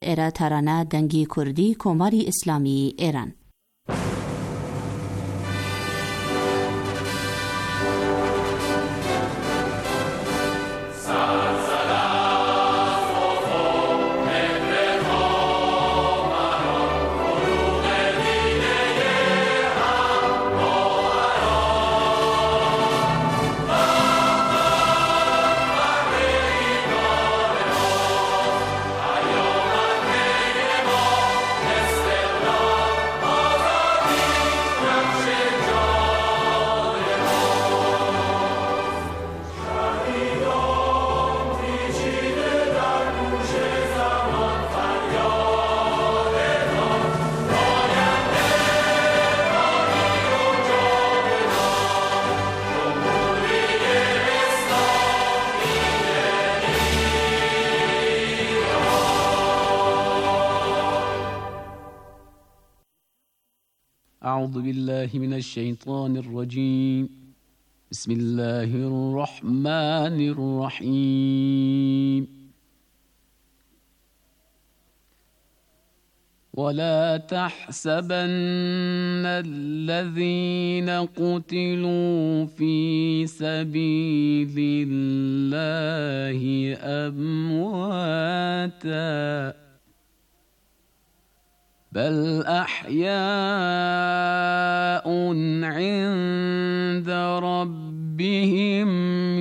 ایره ترانه دنگی کردی کماری اسلامی ایران. أعوذ بالله من الشيطان الرجيم. بسم الله الرحمن الرحيم. ولا تحسبن الذين قتلوا في سبيل الله أمواتا بل أحياء عند ربهم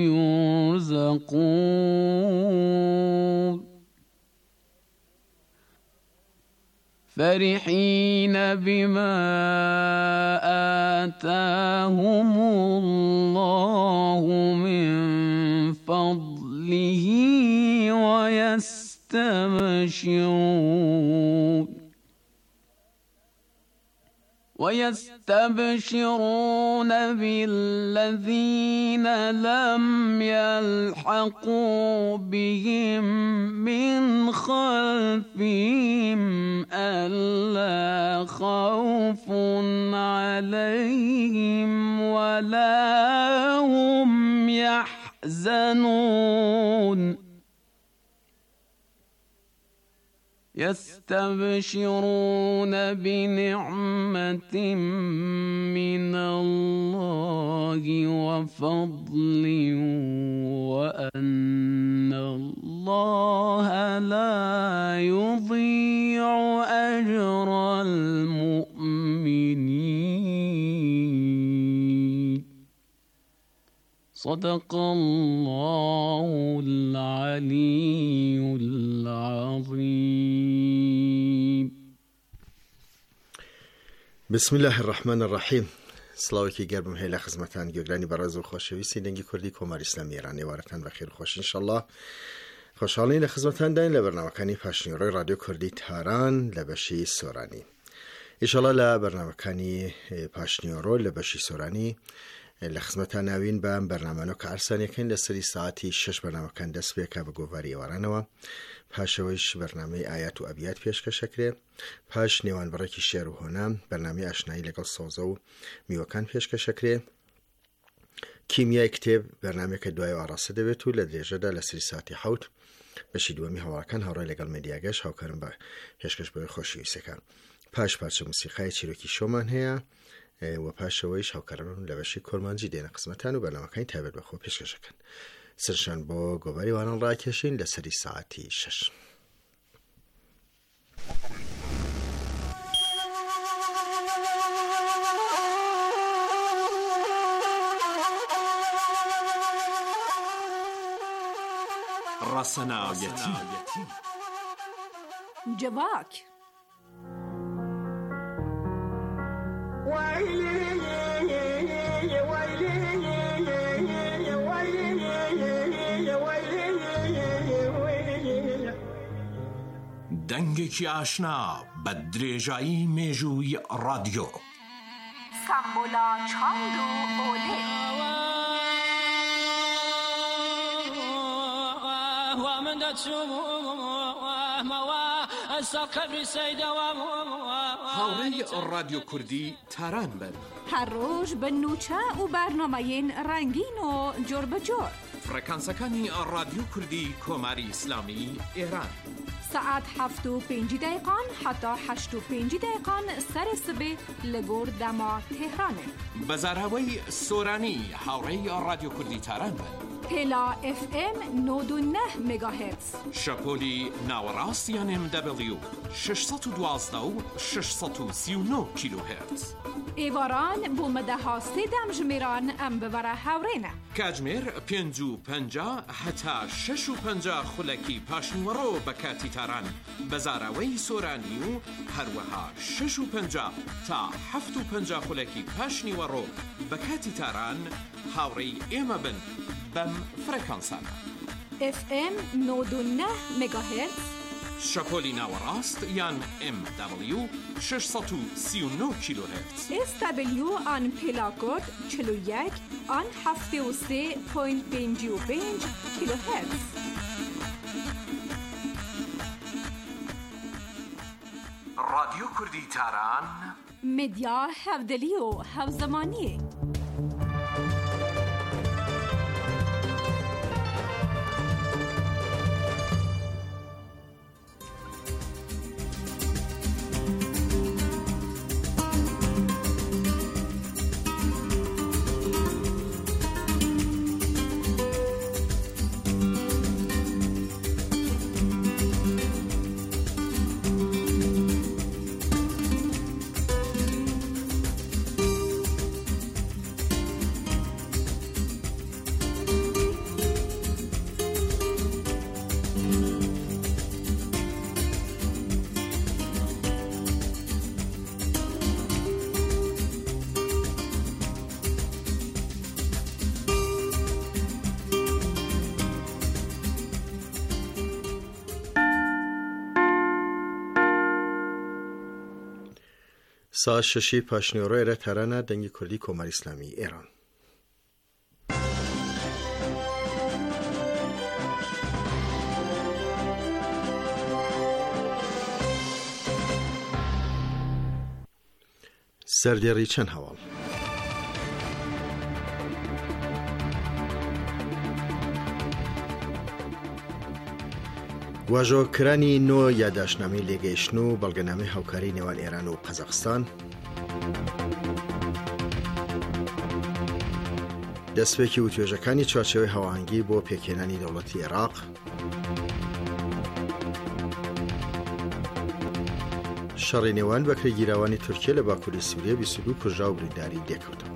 يرزقون فرحين بما آتاهم الله من فضله ويستبشرون بالذين لم يلحقوا بهم من خلفهم ألا خوف عليهم ولا هم يحزنون يستبشرون بنعمة من الله وفضل وأن الله لا يضيع أجر المؤمنين. صدق الله العلي العظيم. بسم الله الرحمن الرحیم. سلاوکی گرم هیله خدمتان گوگرانی براز و خوشویستی دنگی کردی کمر اسلامی ایران وارتان و خیر و خوش انشالله. خوشحالین خدمتان دین لبرنامه‌کانی پاشنیروی رادیو کردی تهران لبشی سورانی. انشالله لبرنامه‌کانی پاشنیروی لبشی سورانی لخدمتان نوین به برنامه که ارسانی کن لسری ساعتی 6 برنامه کن دست بیکا به گووری وارانوا پاشویش برنامه آیات و ابیات پیشکش کرده، پاش نیوان برای شعر و هنر برنامه آشنایی لگل سازه و میوکان پیشکش کرده، کیمیای کتاب برنامه که دوای آراسته دوید و لدریجه دا لسری ساعتی 7 بشی دومی هواکن هورای لگل مدیاگش هاوکرم با پیشکش به خوشی سکن. پاش پارچه موسیقی چیروکی شومان هیا و پاشویش هاوکرم لبشی کرمانجی دین قسمتان و برنامه کنی تابد به خوب پیشکش کن. سرشان با گوبری واران را کشین لسری ساعتی 6. رسنایتی جواک دنگێکی ئاشنا بە درێژایی مێژووی رادیۆ سامبولا چاند و ئۆلێ هاوڕێی رادیۆ کوردی تاران بن هەر ڕۆژ بە نوچە و بەرنامەیەن ڕەنگین و جۆر بەجۆر فڕەکانسەکانی رادیۆ کوردی کۆماری ئیسلامی ئێران ساعت 7:05 حتی 8:05 سر سبه لگور دما تهرانه. بەزارهەوەی سۆرانی هاوڕێی رادیۆ کوردی تاران بن. پلا FM 99 مگاهرتز. شەپۆلی ناوەڕاست یان MW 612 و 639 کیلوهرتز. ایواران بو مدەها سێدەم ژمێران ئەم ببەرە هاوڕێنە. کاتژمێر 5:50 هەتا 6:50 خولەکی پاشنیوەڕۆ بە کاتی تاران. بەزاراوەی سۆرانی و هەروەها 6:50 تا 7:50 خولەکی پاشنیوەڕۆ بە کاتی تاران هاوڕێی ئێمە بن بەم فرەکانسانە. FM 99 مگاهرتز. شەپۆلی ناوەڕاست یان MW 639 کیلوهرتز. SW آن پلاکۆد 41 آن 73.55 کیلوهرتز. رادیۆ کوردی تاران مدیا هەودەلی و هەوزەمانی. ساعت 6 پاشنیوڕۆ لە تارانە دەنگی کوردی کۆماری ئیسلامی ئێران. سەردێڕی چەند هەواڵ. واژۆکرانی نۆ یادداشتنامەی لێگەیشتن و بەڵگەنامەی هاوکاری نێوان ئێران و قەزاقستان، دەستپێکی وتوێژەکانی چوارچێوەی هاوهەنگی بۆ پێکهێنانی دەوڵەتی عێراق، شەڕی نێوان بەکرێگیراوانی تورکیە لە باکووری سووریە 22 کوژرا و برینداری لێکەوتەوە.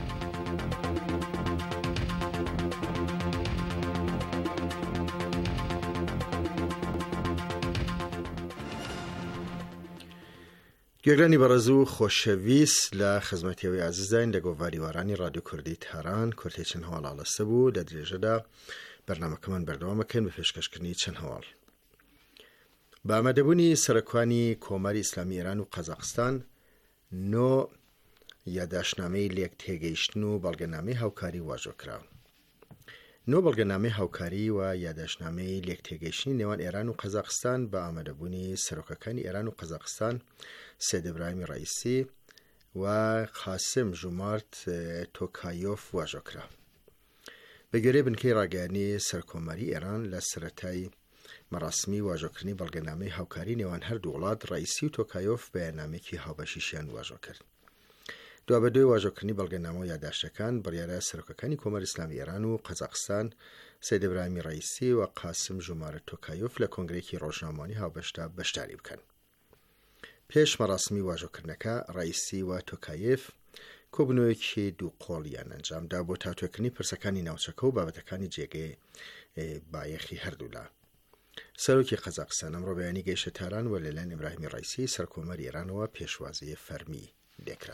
گوێگرانی بەڕێز و خۆشەویست لە خزمەتیەوەی عزیزین لە گۆڤاریوارانی رادیۆ کوردی تاران کورتێ چەند هەواڵ ئاڵەستە بوو. لە درێژەدا بەرنامەکەمان بەردەوامەکەن بە پێشکەشکردنی چەند هەواڵ. بە ئامادەبوونی سەرۆکوانی کۆماری ئیسلامی ئێران و قەزاقستان، نۆ یادداشتنامەی لێک تێگەیشتن و بەڵگەنامەی هاوکاری واژۆکرا. نۆ بەڵگەنامەی هاوکاری و یادداشتنامەی لێک تێگەیشتنی نێوان ئێران و قەزاقستان بە ئامادەبوونی سەرۆکەکانی ئێران و قەزاقستان سید ئیبراهیمی ڕەئیسی و قاسم ژومارت تۆکایۆف واژۆکرا. بەگوێرەی بنکەی ڕاگەیاندنی سەرکۆماری ئێران لە سەرەتای مەراسمی واژۆکردنی بەڵگەنامەی هاوکاری نێوان هەردوو وڵات، ڕەئیسی و تۆکایۆف بەیاننامەیەکی هاوبەشیشیان واژۆ کرد. دوابەدوای واژۆکردنی بەڵگەنامە و یادداشتەکان، بڕیارە سەرۆکەکانی کۆماری ئیسلامی ئێران و قەزاقستان سید ئیبراهیمی ڕەئیسی و قاسم ژومارت تۆکایۆف لە کۆنگرەیەکی ڕۆژنامەوانی هاوبەشدا بەشداری بکەن. پێش مەراسمی واژۆکردنەکە، ڕەئیسی و تۆکایۆف کۆبنەوەیەکی دووقۆڵیان ئەنجامدا بۆ تاتوێکردنی پرسەکانی ناوچەکە و بابەتەکانی جێگەی بایەخی هەردوولا. سەرۆکی قەزاقستان ئەمڕۆ بەیانی گەیشتە تاران و لەلایەن ئیبراهیمی ڕەئیسی سەرکۆمەری ئێرانەوە پێشوازی فەرمی لێکرا.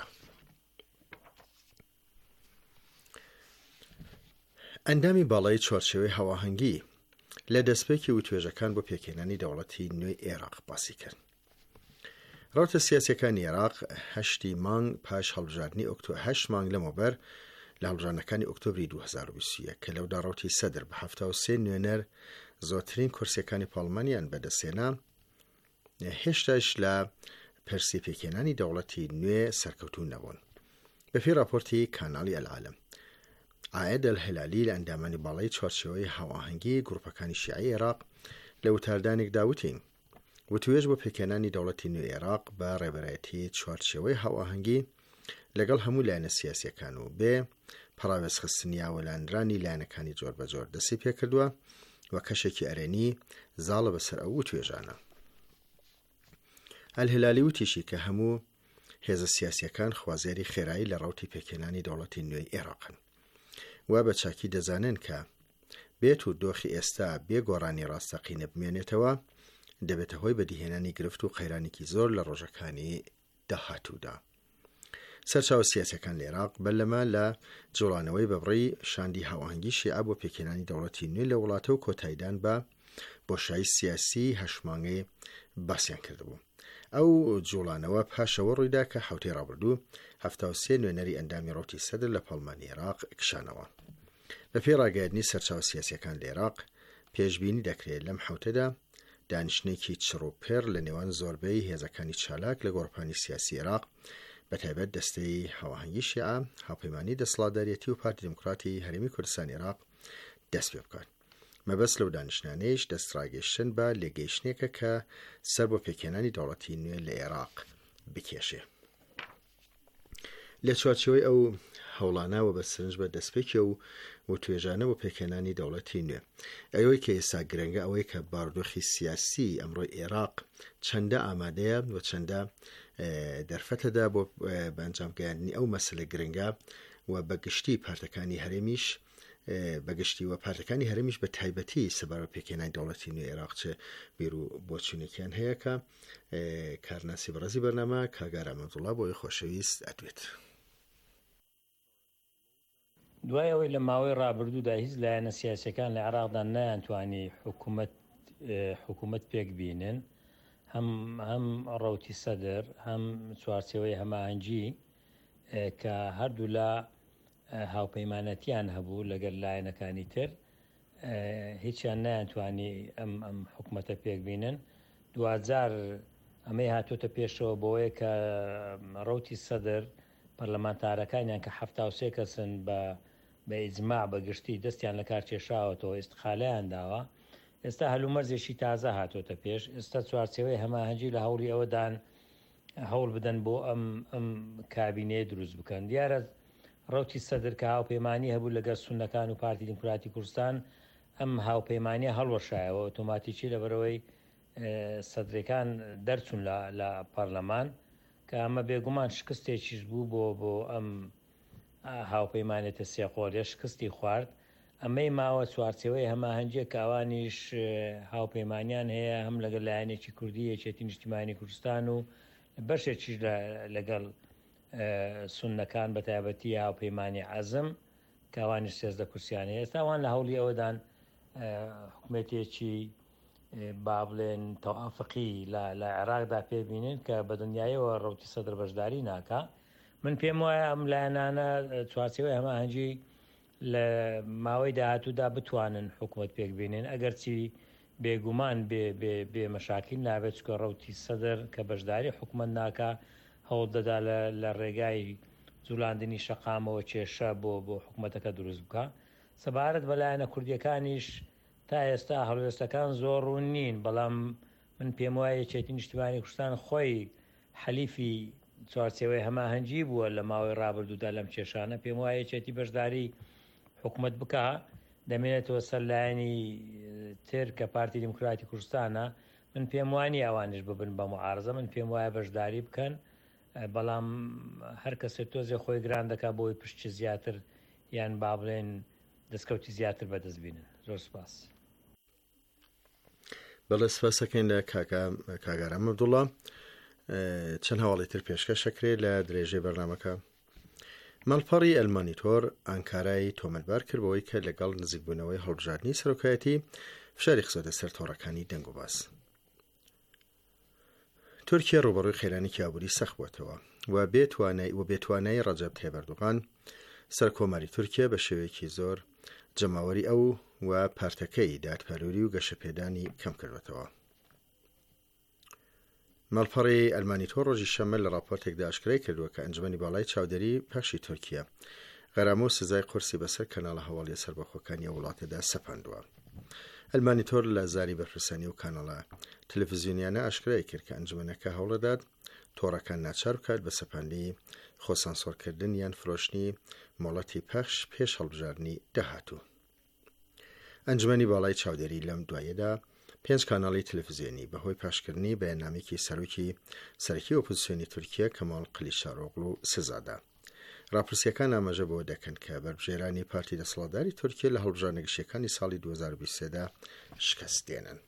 ئەندامی باڵای چوارچێوەی هەواهەنگی لە دەستپێکی وتوێژەکان بۆ پێکهێنانی دەوڵەتی نوێی عێراق باسی کرد. ڕاوتە سیاسیەکانی عێراق 8 مانگ پاش هەڵبژاردننی 8 مانگ لەمەوبەر لە هەڵبژاردنەکانی ئۆکتۆبری 2021 کە لەودا ڕاوتی سەدر بە 73 نوێنەر زۆرترین کورسیەکانی پاڵمانیان بەدەستێنا، هێشتاش لە پەرسی پێکهێنانی دەوڵەتی نوێ سەرکەوتوو نەبوون. بەپێی راپۆرتی کاناڵی ئەلعالم، عاید الهلالی لە ئەندامانی باڵای چوارچێوەی هاواهەنگی گروپەکانی شیعی عێراق لە وتاردانێک داوتی وتوێژ بۆ پێکێنانی دەوڵەتی نوێ عێراق بە ڕێبەرایەتی چوارچێوەی هاوئاهەنگی لەگەڵ هەموو لایەنە سیاسیەکان و بێ پەراوێزخستنی یاوەلانرانی لایەنەکانی جۆر بە جۆر دەستی پێکردووە و کەشێکی ئەرێنی زاڵە بەسەر ئەو توێژانە. ئەلهلالی وتیشی کە هەموو هێزە سیاسیەکان خوازیاری خێرایی لە ڕەوتی پێکێنانی دەوڵەتی نوێی عێراقن و بە چاکی دەزانن کە بێت و دۆخی ئێستا بێ گۆڕانی ڕاستەقینە بمێنێتەوە دەبێتە هۆی بەدیهێنانی گرفت و قەیرانێکی زۆر لە ڕۆژەکانی داهاتوودا. سەرچاوە سیاسەکان لە عێراق بەلەمە لە جوڵانەوەی بەبڕی شاندی هاوەهەنگی شیعە بۆ پێکێنانی دەوڵەتی نوێ لە وڵاتە و کۆتاییدان بە بۆشایی سیاسی هەشمانگەی باسییان کردبوو. ئەو جوڵانەوە پاشەوە ڕوویدا کە حوتەی ڕابردوو 73 نوێنەری ئەندامی ڕۆتی سەدر لە پەڵمانی عێراق کشانەوە. بە پێی ڕاگەیاندنی سەرچاوە سیاسیەکان لە عێراق پێشبینی دەکرێت لەم حوتەدا دانیشتنێکی چڕوپێر لە نێوان زۆربەی هێزەکانی چالاک لە گۆڕپانی سیاسی عێراق بەتایبەت دەستەی هاوەهەنگی شیعە هاوپەیمانی دەسەڵاتدارێتی و پارتی دموکراتی هەرێمی کوردستانی عێراق دەست پێ بکات. مەبەست لەو دانیشتانەیەش دەستڕاگەشتن بە لێگەیشتنێکە کە سەر بۆ پێکێنانی دەوڵەتی نوێ لە عێراق بکێشێ. لە چوارچێوەی ئەو هەوڵانەوە بە سرنج بە دەستپێکی و توێژانە بۆ پێکێنانی دەوڵەتی نوێ ئەوەی کە ئێستا گرنگە ئەوەی کە باردۆخی سیاسی ئەمڕۆی عێراق چەندە ئامادەیە و چەندە دەرفەتەدا بۆ بەنجامگەیاندنی ئەو مەسەلە گرنگە و بەگشتی پارتەکانی هەرێمیش بەگشتی و پارتەکانی هەرێمیش بە تایبەتی سەبارەت بە پێکێنانی دەوڵەتی نوێ عێراق چه بیر و بۆچوونێکیان هەیە کە کارناسی بەڕێزی بەرنامە کاگار ئەمەدوڵڵا بۆی خۆشەویست ئەدوێت. دوای ئەوەی لە ماوەی ڕابردوودا هیچ لایەنە سیاسیەکان لە عێراقدا نەیانتوانی حکوومەت پێک بینن، هەم ڕەوتی سەدر هەم چوارچێوەی هەماهەنگی کە هەردوو لە هاوپەیمانەتیان هەبوو لەگەر لایەنەکانی تر هیچیان نەیانتوانی ئەم حکوومەتە پێک بینن. دوجار ئەمەی هاتوۆتە پێشەوە بۆیە کە ڕەوتی سەدر پەرلەمانتارەکانیان کە 73 کەسن بە ئیجماع بەگشتی دەستیان لە کار کێشاوەتەوە ئیستیقاڵەیان داوە. ئێستا هەلومەرزێکی تازە هاتۆتە پێش. ئێستا چوارچێوەی هەماهەنگی لە هەوڵی ئەوەدان هەوڵ بدەن بۆ ئەم کابینەیە دروست بکەن. دیارە ڕەوتی سەدر کە هاوپەیمانی هەبوو لەگەر سونەکان و پارتی دموکراتی کوردستان ئەم هاوپەیمانیە هەڵوەشایەوە ئۆتۆماتیکی لەبەرەوەی سەدرەکان دەرچوون لە پەرلەمان کە ئەمە بێگومان شکستێکیش بوو بۆ ئەم هاوپەیمانێتە سێقۆڵیە شکستی خوارد. ئەمەی ماوە چوارچێوەی هەماهەنگیە کە ئەوانیش هاوپەیمانیان هەیە هەم لەگەڵ لایەنێکی کوردی یەکێتی نیشتیمانی کوردستان و بەشێکیش لەگەڵ سونەکان بە تایبەتی هاوپەیمانی عەزم کە ئەوانیش 13 کورسیان هەیە. ئێستا ئەوان لە هەوڵی ئەوەدان حکوومەتێکی با بڵێن تەوافقی لە عێراقدا پێبینن کە بە دنیایەوە ڕەوتی سەدر بەشداری ناکا. من پێم وایە ئەم لایەنانە چوارچێوەی هەماهەنگی لە ماوەی داهاتوودا بتوانن حکوومەت پێک بینێن ئەگەرچی بێگومان بێ مەشاکیل نابێت چکە ڕەوتی سەدر کە بەشداری حکوومەت ناکا هەوڵ دەدا لە ڕێگای جوڵاندنی شەقامەوە کێشە بۆ حکوومەتەکە دروست بکە. سەبارەت بە لایەنە کوردیەکانیش تا ئێستا هەڵوێستەکان زۆر ڕوون نین، بەڵام من پێم وایە یەکێتی نیشتیمانی کوردستان خۆی حەلیفی چوارچێوەی هەماهەنگی بووە لە ماوەی ڕابردوودا لەم کێشانە. پێم وایە یەکێتی بەشداری حکوومەت بکە دەمێنێتەوە سەر لایەنی تر کە پارتی دموکراتی کوردستانە. من پێم وانی ئەوانش ببن بە معارزە، من پێم وایە بەشداری بکەن، بەڵام هەر کەسێک تۆزێ خۆی گران دەکات بۆی پشتی زیاتر یان با بڵێن دەستکەوتی زیاتر بەدەست بینن. زۆر سپاس. بەڵێ سپاسەکەین لە کاگار ئەمەدوڵڵا. چەند هەواڵی تر پێشکەشەکرێت لە درێژەی بەرنامەکە. ماڵپەڕی ئەلمانیتۆر ئانکارای تۆمەتبار کردبەوەی کە لەگەڵ نزیکبوونەوەی هەڵبژاردننی سەرۆکایەتی فشاری خزۆتە سەر تۆڕەکانی دەنگ و باس. تورکیا ڕوبەڕووی خێرانێکی ئابووری سەخت بووەتەوە و بێتوانایی ڕەجەب تایب ئەردوغان سەرکۆماری تورکیا بە شێوەیەکی زۆر جەماوەری ئەو و پارتەکەی دادپەروری و گەشەپێدانی کەم کردوێتەوە. ماڵپەڕی ئەلمانیتۆر ڕۆژی شەمە لە راپۆرتێکدا ئاشکرای کردووە کە ئەنجومەنی باڵای چاودێری پاشی تورکیا غەرامە و سزای قورسی بەسەر کەناڵە هەواڵیە سەربەخۆکانی وڵاتەدا سەپاندووە. ئەلمانیتۆر لە زاری بەرپرسانی و کاناڵە تەلەڤیزیۆنیانە ئاشکرای کرد کە ئەنجومەنەکە هەوڵەدات تۆڕەکان ناچار بکات بە سەپاندی خۆسانسۆرکردن یان فرۆشتنی مۆڵەتی پەخش پێش هەڵبژاردنی داهاتوو. ئەنجومەنی باڵای چاودێری لەم دوایەدا 5 کاناڵی تەلەڤیزیۆنی بەهۆی پاشکردنی بەیاننامێکی سەرۆکی ئۆپۆزیسیۆنی تورکیا کەماڵ قلیچداروغلو سزادا. راپرسیەکان ئاماژە بەوە دەکەن کە بەربژێرانی پارتی دەسەڵاتداری تورکیا لە هەڵبژاردنە گشتیەکانی ساڵی 2023دا شکست دێنن.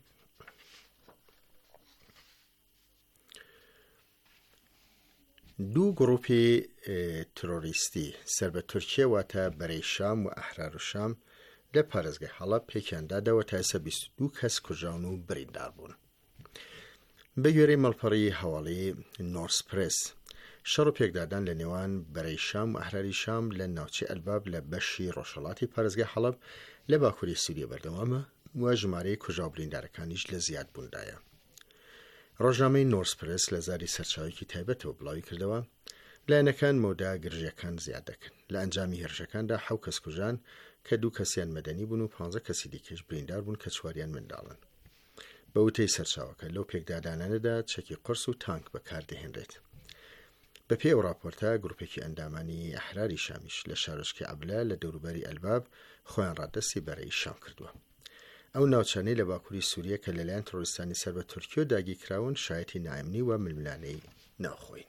دوو گڕۆپی ترۆریستی سەر بە تورکیا واتە بەرەی شام و ئەحرار و شام لە پارێزگای حەڵەب پێکیاندادەوە تا ئێستا 22 کەس کوژراون و بریندار بوون. بە گوێرەی مەڵپەڕی هەواڵی نۆرس پرێس شەڕ و پێکدادان لە نێوان بەرەی شام و ئەحراری شام لە ناوچەی ئەلباب لە بەشی ڕۆژهەڵاتی پارێزگای حەڵەب لە باکووری سووریا بەردەوامە و ژمارەی کوژا و بریندارەکانیش لە زیاد بووندایە. ڕۆژنامەی نۆرس پرێس لە زاری سەرچاوێکی تایبەتەوە بڵاوی کردەوە لایەنەکان مۆدا گرژیەکان زیاد دەکەن. لە ئەنجامی هێرشەکاندا 7 کەس کوژان کە 2 کەسیان مەدەنی بوون و 15 کەسی دیکەش بریندار بوون کە 4یان منداڵن. بە وتەی سەرچاوەکە لەو پێکدادانانەدا چەکی قرس و تانک بەکاردەهێنرێت. بە پێی ئەو راپۆرتە گروپێکی ئەندامانی ئەحراری شامیش لە شارۆچکەی عەبلە لە دەوروبەری ئەلباب خۆیان ڕادەستی بەرەی شام کردووە. ئەو ناوچانەی لە باکووری سووریا کە لەلایەن تۆڕیستانی سەر بە تورکیا داگی کراون شایەتی نائەمنی و ململانەی ناوخۆین.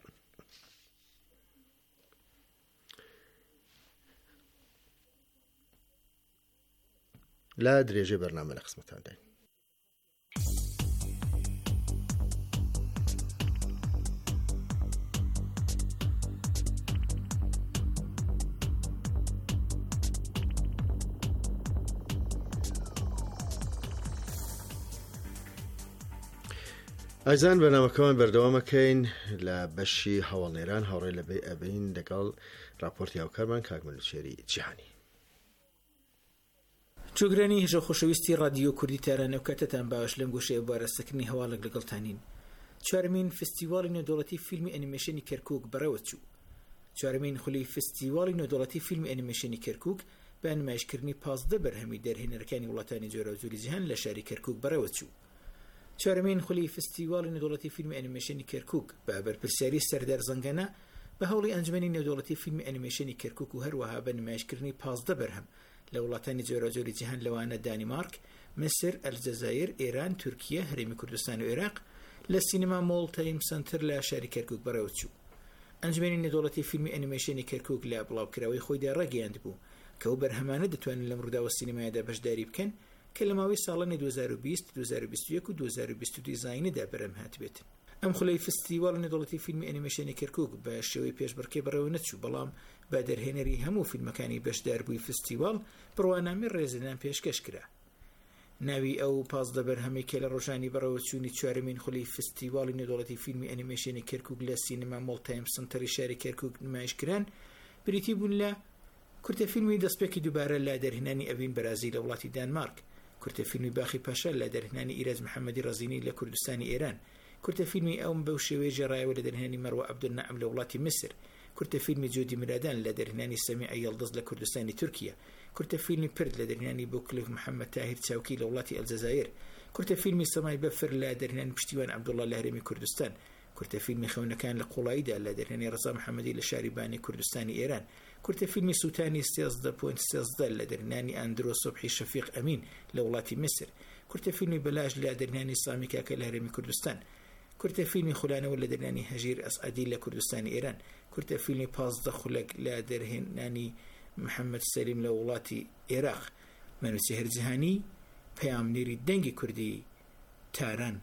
لا درێژەی بەرنامە لە قسمەتان داین. ئایزان بەنامەکەمان بەردەوامەکەین لە بەشی هەواڵێران هاوڕێ لە بێ ئەبین لەگەڵ راپۆرتی هاوکارمان کاکمەلوچێری جیهانی. جۆگرانی هێژە خۆشەویستی رادیۆ کوردی تارانە و کاتتان باش لەم گۆشەیە بارەستەکردنی هەواڵێک لەگەڵتانین. چوارمین فستیواڵی نێودەوڵەتی فیلمی ئەنیمێشنی کەرکووک بەڕێوە چوو. چوارمین خولی فستیواڵی نێودەوڵەتی فیلمی ئەنیمێشنی کەرکووک بە نمایشکردنی 15 بەرهەمی دەرهێنەرەکانی وڵاتانی جۆرەوجۆری جیهان لە شاری کەرکووک بەڕێوە چوو. چوارمین خولی فستیواڵی نێودەوڵەتی فیلمی ئەنیمێشنی کەرکووک بە بەرپرسیاری سەردار زەنگەنە بە هەوڵی ئەنجومەنی نێودەوڵەتی فیلمی ئەنیمێشنی کەرکووک و هەروەها بە نمایشکردنی 15 بەرهەم لە وڵاتانی جۆرەوجۆری جیهان لەوانە دانیمارک، مسر، ئەلجەزایر، ئێران، تورکیا، هەرێمی کوردستان و عێراق لە سینما مۆڵ تایم سنتر لە شاری کەرکووک بەڕێوە چوو. ئەنجومەنی نێودەوڵەتی فیلمی ئەنیمێشنی کەرکووک لە بڵاوکراوەی خۆیدا ڕاگەیاند بوو کە ئەو بەرهەمانە دەتوانن لەم ڕووداوە سینمایەدا بەشداری بکەن کە لە ماوەی ساڵانی 2020، 2021 و 2022 زاینەدا بەرەم هاتبێت. ئەم خولەی فستیواڵی نێودەوڵەتی فیلمی ئەنیمێشنی کەرکووک بە شێوەی پێشبڕکێ بەڕێوە نەچوو، بەڵام بە دەرهێنەری هەموو فیلمەکانی بەشدار بووی فستیواڵ بڕوانامی ڕێزلێنان پێشکەش کرا. ناوی ئەو 15 بەرهەمەی کە لە ڕۆژانی بەڕێوە چوونی چوارمین خولی فستیواڵی نێودەوڵەتی فیلمی ئەنیمێشنی کەرکووک لە سینما مۆڵ تایم سنتەری شاری کەرکووک نمایشکران بریتی بوون لە کورتەفیلمی دەستپێکی دووبارە لە دەرهێنانی ئەڤین بەرازی لە وڵاتی دانمارک، کورتەفیلمی باخی پاشا لە دەرهێنانی ئیرەج محەممەدی ڕەزینی لە کوردستانی ئێران، کورتەفیلمی ئەوم بەو شێوەیە ژێڕایەوە لە دەرهێنانی مەروە عەبدولنەعەم لە وڵاتی میسر، کورتەفیلمی جۆدی مرادان لە دەرهێنانی سەمیع یەڵدەز لە کوردستانی تورکیا، کورتەفیلمی پرد لە دەرهێنانی بۆکلف محەممەد تاهیر چاوکی لە وڵاتی ئەلجەزایر، کورتەفیلمی سەمای بەفر لە دەرهێنانی پشتیوان عەبدوڵڵا لە هەرێمی کوردستان، کورتەفیلمی خەونەکان لە قوڵاییدا لە دەرهێنانی ڕەزا محەممەدی لە شاری بانی کوردستانی ئێران، کورتەفیلمی سووتانی 13.13 لە دەرهێنانی ئاندرۆ سۆبحی شەفیق ئەمین لە وڵاتی میسر، کورتەفیلمی بەلاژ لە دەرهێنانی سامی کاکە لە هەرێمی کوردستان، کورتەفیلمی خولانەوە لە دەرهێنانی هەژیر ئەسعەدی لە کوردستانی ئێران، کورتەفیلمی 15 خولەک لە دەرهێنانی محەممەد سەلیم لە وڵاتی عێراق. مەنوچی هەرجیهانی، پەیامنێری دەنگی کوردی تاران.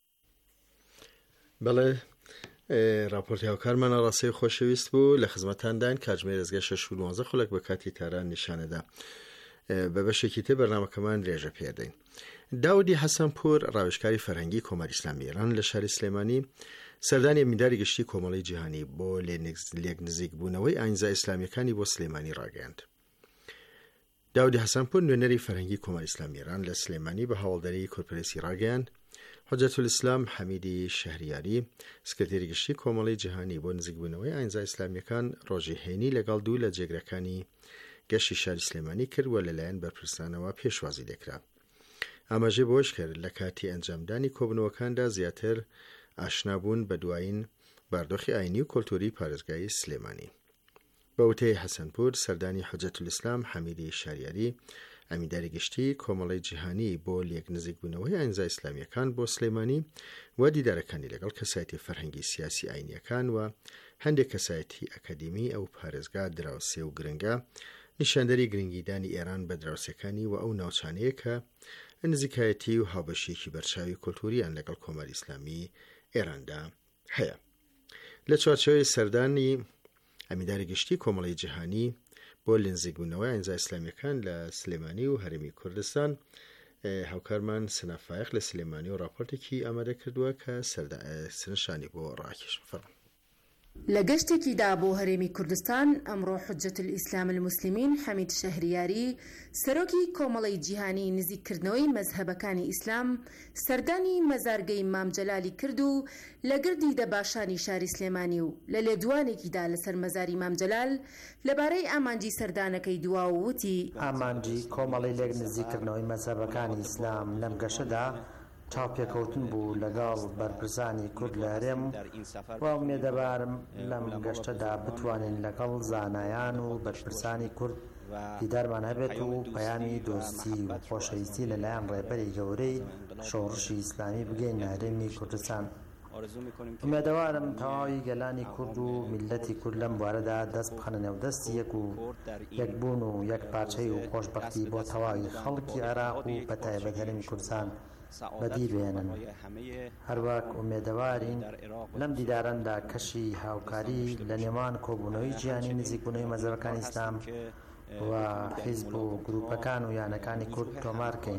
بەڵێ راپۆرتی هاوکارمانە ڕاستەی خۆشەویست بوو لە خزمەتاندان کاتژمێر ڕێزگای 6:19 خولەک بە کاتی تاران نیشانەدا. بە بەشێکی تر بەرنامەکەمان درێژە پێدەین. داودی حەسەنپور ڕاوێژکاری فەرهەنگی کۆماری ئیسلامی ئێران لە شاری سلێمانی سەردانی ئەمێنداری گشتی کۆمەڵی جیهانی بۆ لێک نزیک بوونەوەی ئاینزا ئیسلامیەکانی بۆ سلێمانی ڕاگەیاند. داودی حەسەنپور نوێنەری فەرهەنگی کۆماری ئیسلامی ئێران لە سلێمانی بە هەواڵدەری کۆرپەرێسی ڕاگەیاند. حجەت الئیسلام حەمیدی شەهریاری سکرتێری گشتی کۆمەڵی جیهانی بۆ نزیکبوونەوەی ئاینزا ئیسلامیەکان ڕۆژی هێنی لەگەڵ دوو لە جێگرەکانی گەشتی شاری سلێمانی کرد و لەلایەن بەرپرسانەوە پێشوازی لێکرا. ئاماژەی بۆش کرد لە کاتی ئەنجامدانی کۆبنەوەکاندا زیاتر ئاشنابوون بە دوایین باردۆخی ئاینی و کۆلتوری پارێزگای سلێمانی. بە وتەی حەسەنپور سەردانی حوجەت الئیسلام حەمیدی شاریاری ئەمینداری گشتی کۆمەڵی جیهانی بۆ لێک نزیکبوونەوەی ئاینزای ئیسلامیەکان بۆ سلێمانی و دیدارەکانی لەگەڵ کەسایەتی فەرهەنگی سیاسی ئاینیەکان و هەندێک کەسایەتی ئەکادیمی ئەو پارێزگا دراوسێ و گرنگە نیشاندەری گرنگیدانی ئێران بە دراوسەکانی و ئەو ناوچانەیە کە نزیکایەتی و هاوبەشێکی بەرچاوی کۆلتوریان لەگەڵ کۆمەڵی ئیسلامی ئێراندا هەیە. لە چوارچێوەی سەردانی ئەمینداری گشتی کۆمەڵی جیهانی بۆ نزیکبوونەوەی ئاینزای ئیسلامیەکان لە سلێمانی و هەرێمی کوردستان هاوکارمان سنا فایق لە سلێمانی و راپۆرتێکی ئامادە کردووە کە سنشانی بۆ ڕاکێش بفەرمێ. لە گەشتێکیدا بۆ هەرێمی کوردستان ئەمڕۆ حوجەت الئیسلام المسلمین حەمید شەهریاری سەرۆکی کۆمەڵی جیهانی نزیککردنەوەی مەزهەبەکانی ئیسلام سەردانی مەزارگەی مام جەلالی کرد و لە گردی دەباشانی شاری سلێمانی و لە لێدوانێکیدا لەسەر مەزاری مام جەلال لەبارەی ئامانجی سەردانەکەی دوا و وتی ئامانجی کۆمەڵی لێک نزیککردنەوەی مەزهەبەکانی ئیسلام لەم گەشەدا چاوپێکەوتن بوو لەگەڵ بەرپرسانی کورد لە هەرێم و ئومێدەبارم لەم گەشتەدا بتوانین لەگەڵ زانایان و بەرپرسانی کورد دیدارمان هەبێت و پەیامی دۆستی و خۆشەویستی لەلایەن ڕێبەری گەورەی شۆڕشی ئیسلامی بگەین هەرێمی کوردستان. ئومێدەوارم تەواوی گەلانی کورد و میلەتی کورد لەم بوارەدا دەست بخەنە نێو دەستی یەک و یەکبوون و یەک پارچەی و خۆشبەختی بۆ تەواوی خەڵکی عێراق و بەتایبەت هەرێمی کوردستان بەدی بێنن. هەروەک ئومێدەوارین لەم دیداراندا کەشی هاوکاری لە نێوان کۆبوونەوەی جیهانی نزیکبوونەوەی مەزهەبەکانی ئیسلام و حیزب و گروپەکان و یانەکانی کورد تۆمارکەین.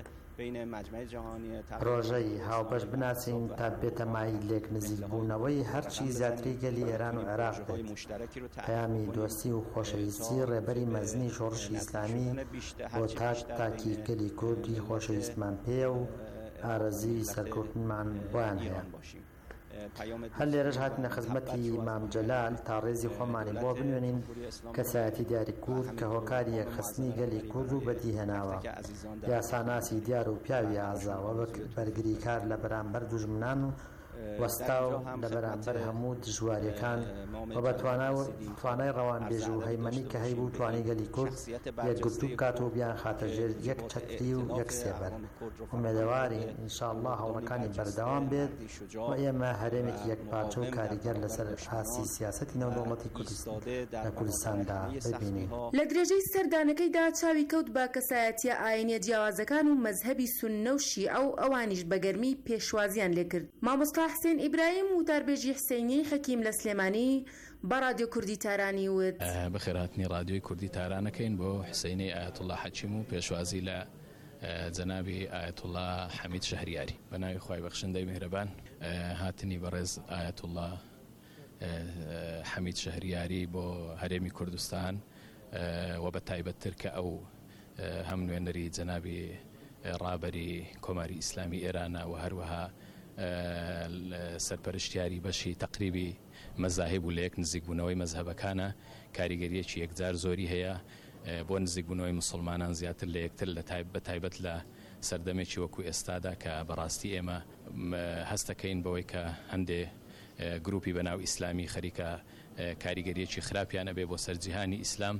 ڕۆژەی هاوبەش بناسین تا بێتە مای لێک نزیکبوونەوەی هەرچی زیاتری گەلی ئێران و عێراق بێت. پەیامی دۆستی و خۆشەویستی ڕێبەری مەزنی شۆڕشی ئیسلامی بۆ تاکی گەلی کوردی خۆشەویستمان پێ و ئارەزی سەرکەوتنمان بۆیان هەیە. هەر لێرەش هاتنە خزمەتی مام جەلال تا ڕێزی خۆمانی بۆ بنوێنین کەسایەتی دیاری کورد کە هۆکاری یەکخستنی گەلی کورد و بەدی هێناوە، یاساناسی دیار و پیاوی ئازاوە بەرگری کار لە بەرامبەر دوژمنان و وەستا و لە بەرامبەر هەموو دژواریەکان و بە توانای ڕەوانبێژ و هەیمەنی کە هەیبوو توانی گەلی کورد یەکگرتوو بکات و بیان خاتە ژێر یەک چەتری و یەک سێبەر. ئومێدەوارین ئینشاءالله هەوڵەکانی بەردەوام بێت و ئێمە هەرێمێکی یەکپارچە و کاریگەر لەسەر ئاسی سیاسەتی نێودەوڵەتی لە کوردستاندا ببینین. لە درێژەی سەردانەکەیدا چاوی کەوت بە کەسایەتیە ئاینیە جیاوازەکان و مەزهەبی سوننە و شیعە و ئەوانیش بەگەرمی پێشوازیان لێکرد. مامۆستا حسێن ئیبراهیم وتاربێژی حسێنی حەکیم لە سلێمانی بە رادیۆ کوردی تارانی وت بەخێرهاتنی رادیۆی کوردی تارانەکەین بۆ حسێنی ئایەتوڵڵا حەکیم و پێشوازی لە جەنابی ئایەتوڵڵا حەمید شەهریاری. بە ناوی خوای بەخشندەی میهرەبان هاتنی بەڕێز ئایەتوڵڵا حەمید شەهریاری بۆ هەرێمی کوردستان و بە تایبەتتر کە ئەو هەم نوێنەری جەنابی ڕابەری کۆماری ئیسلامی ئێرانە و هەروەها سەرپەرشتیاری بەشی تەقریبی مەزاهب و لە یەک نزیکبوونەوەی مەزهەبەکانە کاریگەریەکی یەکجار زۆری هەیە بۆ نزیکبوونەوەی مسلمانان زیاتر لە یەکتر بە تایبەت لە سەردەمێکی وەکو ئێستادا کە بەڕاستی ئێمە هەستەکەین بەوەی کە هەندێ گروپی بەناو ئیسلامی خەریکە کاریگەریەکی خراپیانە بێ بۆ سەرجیهانی ئیسلام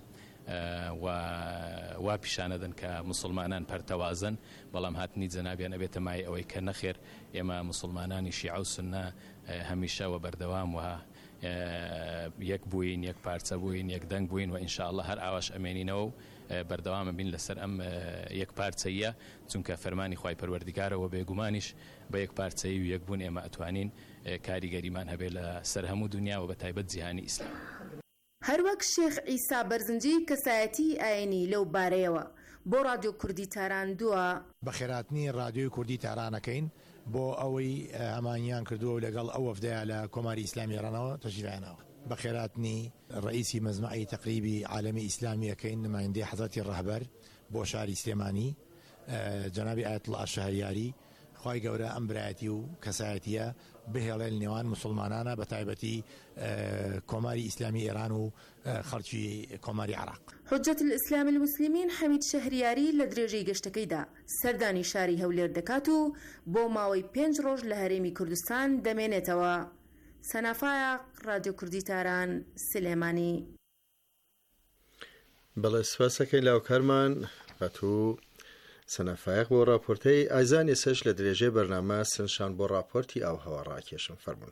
وا پیشانەدەن کە مسلمانان پەرتەوازن، بەڵام هاتنی جەنابیان ئەبێتە مای ئەوەی کە نەخێر ئێمە مسلمانانی شیعە و سوننە هەمیشە و بەردەوام وە یەک بووین، یەک پارچە بووین، یەک دەنگ بووین و ئینشاءالله هەر ئاواش ئەمێنینەوە و بەردەوامە بین لەسەر ئەم یەک پارچەیە، چونکە فەرمانی خوای پەروەردیگارەوە بێگومانیش بە یەک پارچەی و یەک بوون ئێمە ئەتوانین کاریگەریمان هەبێ لە سەر هەموو دنیا و بە تایبەت جیهانی ئیسلام. هەروەک شێخ ئیسا بەرزنجی کەسایەتی ئاینی لەو بارەیەوە بۆ رادیۆ کوردی تاراندووە. بەخێراتنی رادیۆی کوردی تارانەکەین بۆ ئەوەی ئەمانیان کردووە لەگەڵ ئەو وەفدەیە لە کۆماری ئیسلامی ئێرانەوە تەشریفانەوە. بەخێراتنی ڕئیسی مەزمعی تەقریبی عالەمی ئیسلامی ئەەکەین نمایندەی حەزەتی ڕەهبەر بۆ شاری سلێمانی جەنابی ئایەتوڵڵا شەهریاری، خی گەورە ئەم برایەتی و کەسایەتیە بهێڵێن نێوان مسلمانانە بە تایبەتی کۆماری ئیسلامی ئێران و خەڵکی کۆماری عراق. حجەت الئیسلام المسلمین حەمید شەهریاری لە درێژەی گەشتەکەیدا سەردانی شاری هەولێر دەکات و بۆ ماوەی 5 ڕۆژ لە هەرێمی کوردستان دەمێنێتەوە. سەنافایق، رادیۆ کوردی تاران، سلێمانی. بەڵێ سپاسەکەی لاوکارمان هاتوو سەنافایق بۆ راپۆرتەی ئایزان ئێسش لە درێژەی بەرنامە سنشان بۆ راپۆرتی ئاوهەوا ڕاکێشم فەرمون.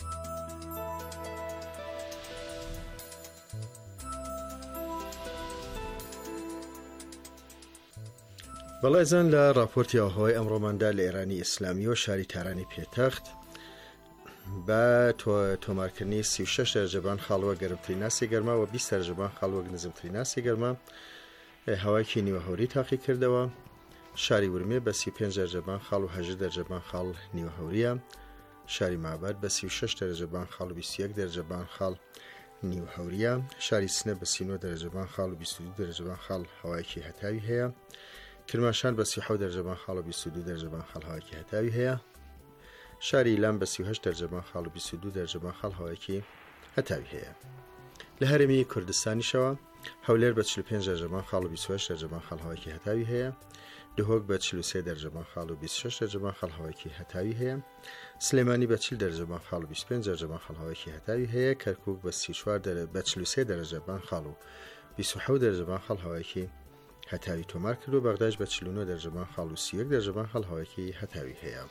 بەڵێ ئایزان لە راپۆرتی ئاوهەوای ئەمڕۆماندا لە ئێرانی ئیسلامی و شاری تارانی پێتەخت بە تۆمارکردنی 36 دەرەجەبان خاڵوە گەرمترین ناسی گەرما و 20 دەرەجەبان خاڵوە نزمترین ناسی گەرما هەوایکی نیوەهۆری تاقی کردەوە. شاری ورمێ بە 35 دەرەجەبان خاڵ و 8 دەرەجەبان خاڵ نیوەهۆریە. شاری مابەد بە 36 دەرەجەبان خاڵ و 21 دەرەجەبان خاڵ نیوەهۆریە. شاری سنە بە 39 دەرەجەبان خاڵ و 22 دەرەجەبان خاڵ هەوایکی هەتاوی هەیە. کرماشان بە 37 دەرەجەبان خاڵ و 22 دەرەجەبان خاڵ هەوایکی هەتاوی هەیە. شاری ئیلام بە 38 دەرەجەبان خاڵ و 22 دەرەجەبان خاڵ هەوایکی هەتاوی هەیە. لە هەرێمی کوردستانیشەوە هەولێر بە 45 دەرەجەبان خاڵ و 28 دەرەجەبان خاڵ هەوایکی هەتاوی هەیە. دهۆک بە 43 دەرەجەبان خاڵ و 26 دەرەجەبان خاڵ هەوایکی هەتاوی هەیە. سلێمانی بە 40 دەرەجەبان خاڵ و 25 دەرەجەبان خاڵ هەوایکی هەتاوی هەیە. کەرکووک بە 43 دەرەجەبان خاڵ و 27 دەرەجەبان خاڵ هەوایکی هەتاوی تۆمار کرد و بەغداش بە 49 دەرەجەبان خاڵ و 31 دەرەجەبان خاڵ هەوایکی هەتاوی هەیە.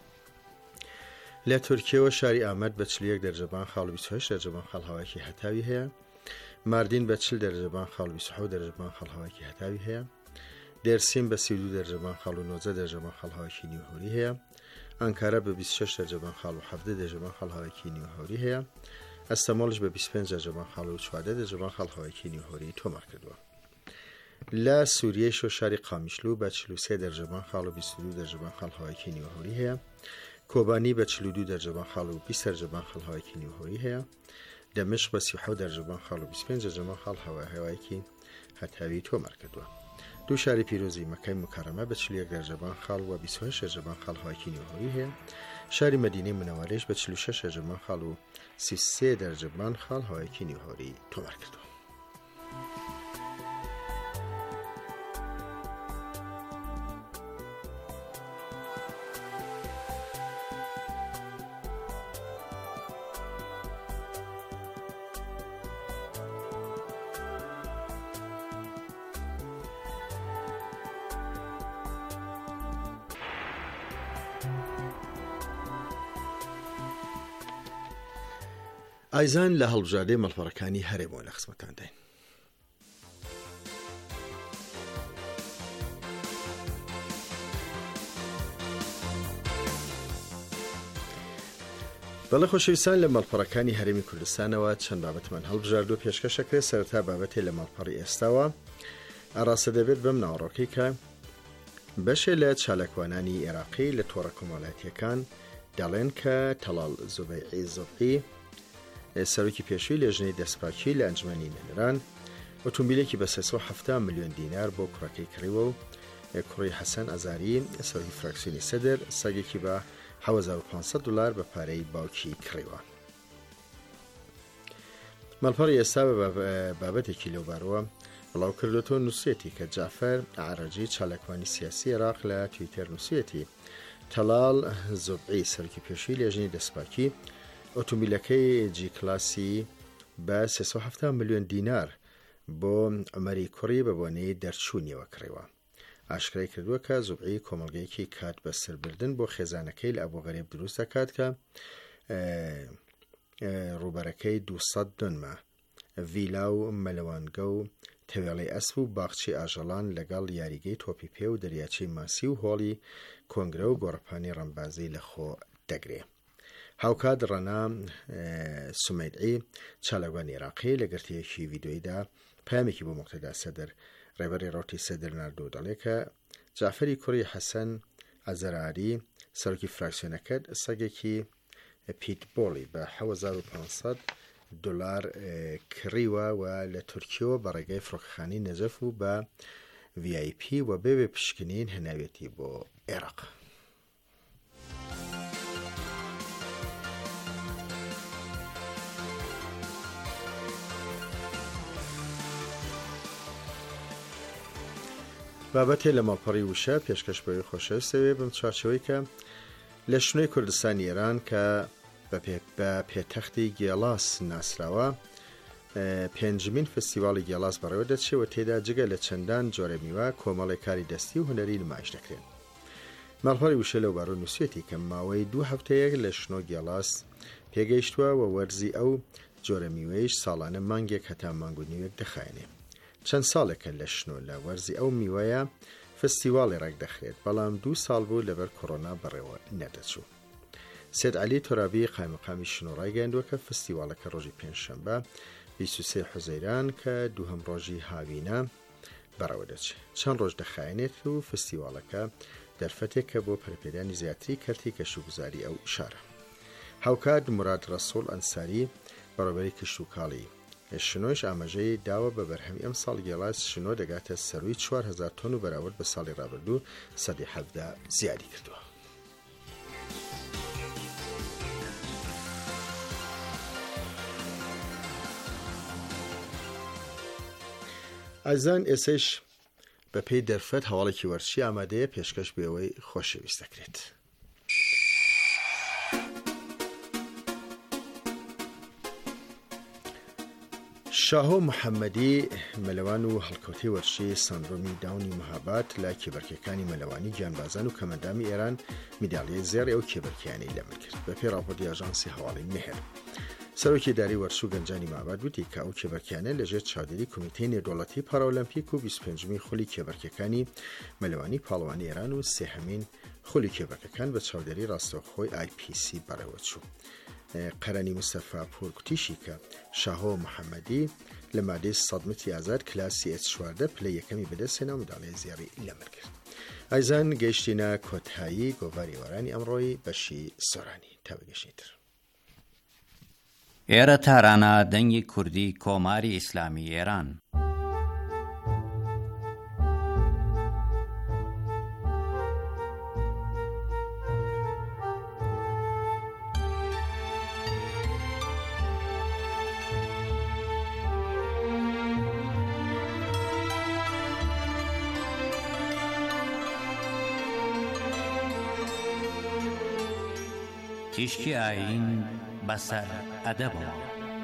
لە تورکیەوە شاری ئامەد بە 41 دەرەجەبان خاڵ و 28 دەرەجەبان خاڵ هەوایکی هەتاوی هەیە. ماردین بە 40 دەرەجەبان خاڵ و 27 دەرەجەبان خاڵ هەوایکی هەتاوی هەیە. دێرسیم بە 32 دەرەجەبان خاڵ و 90 دەرەجەبان خاڵ هەوایکی نیوەهۆری هەیە. ئەنکارە بە 26 دەرەجەبان خاڵ و 17 دەرەجەبان خاڵ هەوایکی نیوەهۆری هەیە. ئەستەمۆڵش بە 25 دەرەجەبان خاڵ و 14 دەرەجەبان خاڵ هەوایکی نیوەهۆری تۆمار کردووە. لە سووریەیشەوە شاری قامیشلو بە 43 دەرەجەبان خاڵ و 22 دەرەجەبان خاڵ هەوایکی نیوەهۆری هەیە. کۆبانی بە 42 دەرەجەبان خاڵ و 20 دەرەجەبان خاڵ هەوایکی نیوەهۆری هەیە. دەمشق بە 37 دەرەجەبان خاڵ و 25 دەرەجەبان خاڵ هەوایکی هەتاوی تۆمار کردووە. دوو شاری پیرۆزی مەکەی مکەرەمە بە 41 دەرەجەبان خاڵ و 28 دەرەجەبان خاڵ هەوایکی نیوەهۆری هەیە. شاری مەدینەی منەوەرەش بە 46 دەرەجەبان خاڵ و 33 دەرەجەبان خاڵ هەوایکی نیوەهۆری تۆمار کردووە. ئایزان لە هەڵبژاردەی مەڵپەڕەکانی هەرێمەوە لە خزمەتان داین. بەڵێ خۆشەویستان لە مەڵپەڕەکانی هەرێمی کوردستانەوە چەند بابەتمان هەڵبژاردو پێشکەشەکرێت. سەرەتا بابەتێ لە مەڵپەڕی ئێستاوە ئاڕاستە دەبێت بەم ناوەڕۆکەی کە بەشێ لە چالاکوانانی عێراقی لە تۆڕە کۆمەڵایەتیەکان دەڵێن کە تەڵال زوبەیعی سەرۆکی پێشووی لێژنەی دەستپاکی لە ئەنجومەنی نێنەران ئۆتۆمبیلێکی بە 370 ملیۆن دینار بۆ کوڕەکەی کڕیوە و کوڕی حەسەن ئەزاری سەرۆکی فراکسیۆنی سەدر سەگێکی بە 7500 دلار بە پارەی باوکی کڕیوە. مەڵپەڕی ئێستا بە بابەتێکی لەوبارەوە بڵاو کردوێتەوە نووسێتی کە جعفەر عەرەجی چالاکوانی سیاسی عێراق لە تویتەر نووسێتی تەڵال زوبعی سەرۆکی پێشووی لێژنەی دەستپاکی ئۆتۆمبیلەکەی جی کلاسی بە 370 ملیۆن دینار بۆ عومەری کوڕی بە بۆنەی دەرچوونیەوە کڕیوە. ئاشکرای کردووە کە زوبعی کۆمەڵگەیەکی کات بە سربردن بۆ خێزانەکەی لە ئەبوغەریب دروست دەکات کە ڕوبەرەکەی 200 دۆنمە ڤیلا و مەلەوانگە و تەوێڵەی ئەسپ و باخچی ئاژەڵان لەگەڵ یاریگەی تۆپی پێ و دەریاچەی ماسی و هۆڵی کۆنگرە و گۆڕەپانی ڕەمبازی لە خۆ دەگرێ. هاوکات ڕەنا سومەیدعی چالاکوانی عێراقی لە گرتەیەکی ڤیدۆییدا پامێکی بۆ موقتەدا سەدر ڕێبەری ڕۆتی سەدر ناردۆ دەڵێ کە جعفەری کوڕی حەسەن ئەزەراری سەرۆکی فراکسیۆنەکەت سەگێکی پیتبۆڵی بە 7500 دلار کڕیوە و لە تورکیەوە بە ڕێگای فڕۆکەخانەی نەجەف و بە VIP و بێوێ پشکنین هەناوێتی بۆ عێراق. بابەتێ لە ماڵپەڕی وشە پێشکەش بەوەی خۆشەویستەوێ بم چارچەوەی کە لە شنوی کوردستان ئێران کە بە پێتەختی گێڵاس ناسراوە پێنجمین فستیواڵی گێڵاس بەڕێوە دەچێتەوە تێدا جگە لە چەندان جۆرە میوە کۆمەڵی کاری دەستی و هونەری نمایش دەکرێن. ماڵپەڕی وشە لەو بارۆ نووسێتی کە ماوەی 2 هەفتەیەک لە شنۆ گێڵاس پێگەیشتووە و وەرزی ئەو جۆرە میوەیش ساڵانە مانگێک هەتا مانگ و نیوێک دەخایێنێ. چەند ساڵێکە لە شنۆ لە وەرزی ئەو میوەیە فستیواڵی ڕێک دەخرێت، بەڵام 2 ساڵ بوو لەبەر کۆڕۆنا بەڕێوە نەدەچوو. سێد عەلی تۆرابی قایمەقامی شنۆ ڕایگەیاندووە کە فستیواڵەکە ڕۆژی پێنجشەمبە 23 حوزەیران کە دووهەم ڕۆژی هاوینە بەڕێوە دەچێت. چەند ڕۆژ دەخایێنێت و فستیواڵەکە دەرفەتێکە بۆ پەرپێدانی زیاتری کەرتی کەشوگوزاری ئەو شارە. هاوکات مراد ڕەسوڵ ئەنساری بەڕێوەبەری کشت و کاڵی شنۆش ئاماژەی داوە بە بەرهەمی ئەم ساڵ گێڵاس شنۆ دەگاتە سەروی 4000 تۆن و بەراورد بە ساڵی ڕابردوو 170 زیادی کردووە. ئازان ئێسش بە پێی دەرفەت هەواڵێکی وەرچی ئامادەیە پێشکەش بێەوەی خۆشەویست دەکرێت. شاهۆ محەممەدی مەلەوان و هەڵکەوتی وەرشی سندرۆمی داونی مەهابات لە کێبەرکەکانی مەلەوانی گیانبازان و کەمەندامی ئێران میداڵیەی زێڕی ئەو کێبەرکیانەی لەمن کرد. بە پێی راپۆرتی ئاژانسی هەواڵی مێهر سەرۆکی داری وەرش و گەنجانی مەهاباد وتی کە ئەو کێبەرکیانە لەژێر چاودێری کۆمیتەی نێردەوڵەتی پارەۆلەمپیک و 25مین خولی کێبەرکەکانی مەلەوانی پاڵەوانی ئێران و سێهەمین خولی کێبەرکەکان بە چاودێری ڕاستەوخۆی IPC بەڕێوە چوو. قەرەنی مستەفا پۆرکوتیشی کە شاهۆ محەممەدی لە مادەی سەدمەتی ئازاد کلاسی S14 پلە یەکەمی بەدەستێنا و مداڵیەی زێڕی لەمن کرد. ئایزان گەیشتینە کۆتایی گۆڤاری وەرانی ئەمڕۆی بەشی سۆرانی تا بەگەشتر. ئێرە تارانە دەنگی کوردی کۆماری ئیسلامی ئێران. تیشکی ئاین بەسەر ئەدەبەوە.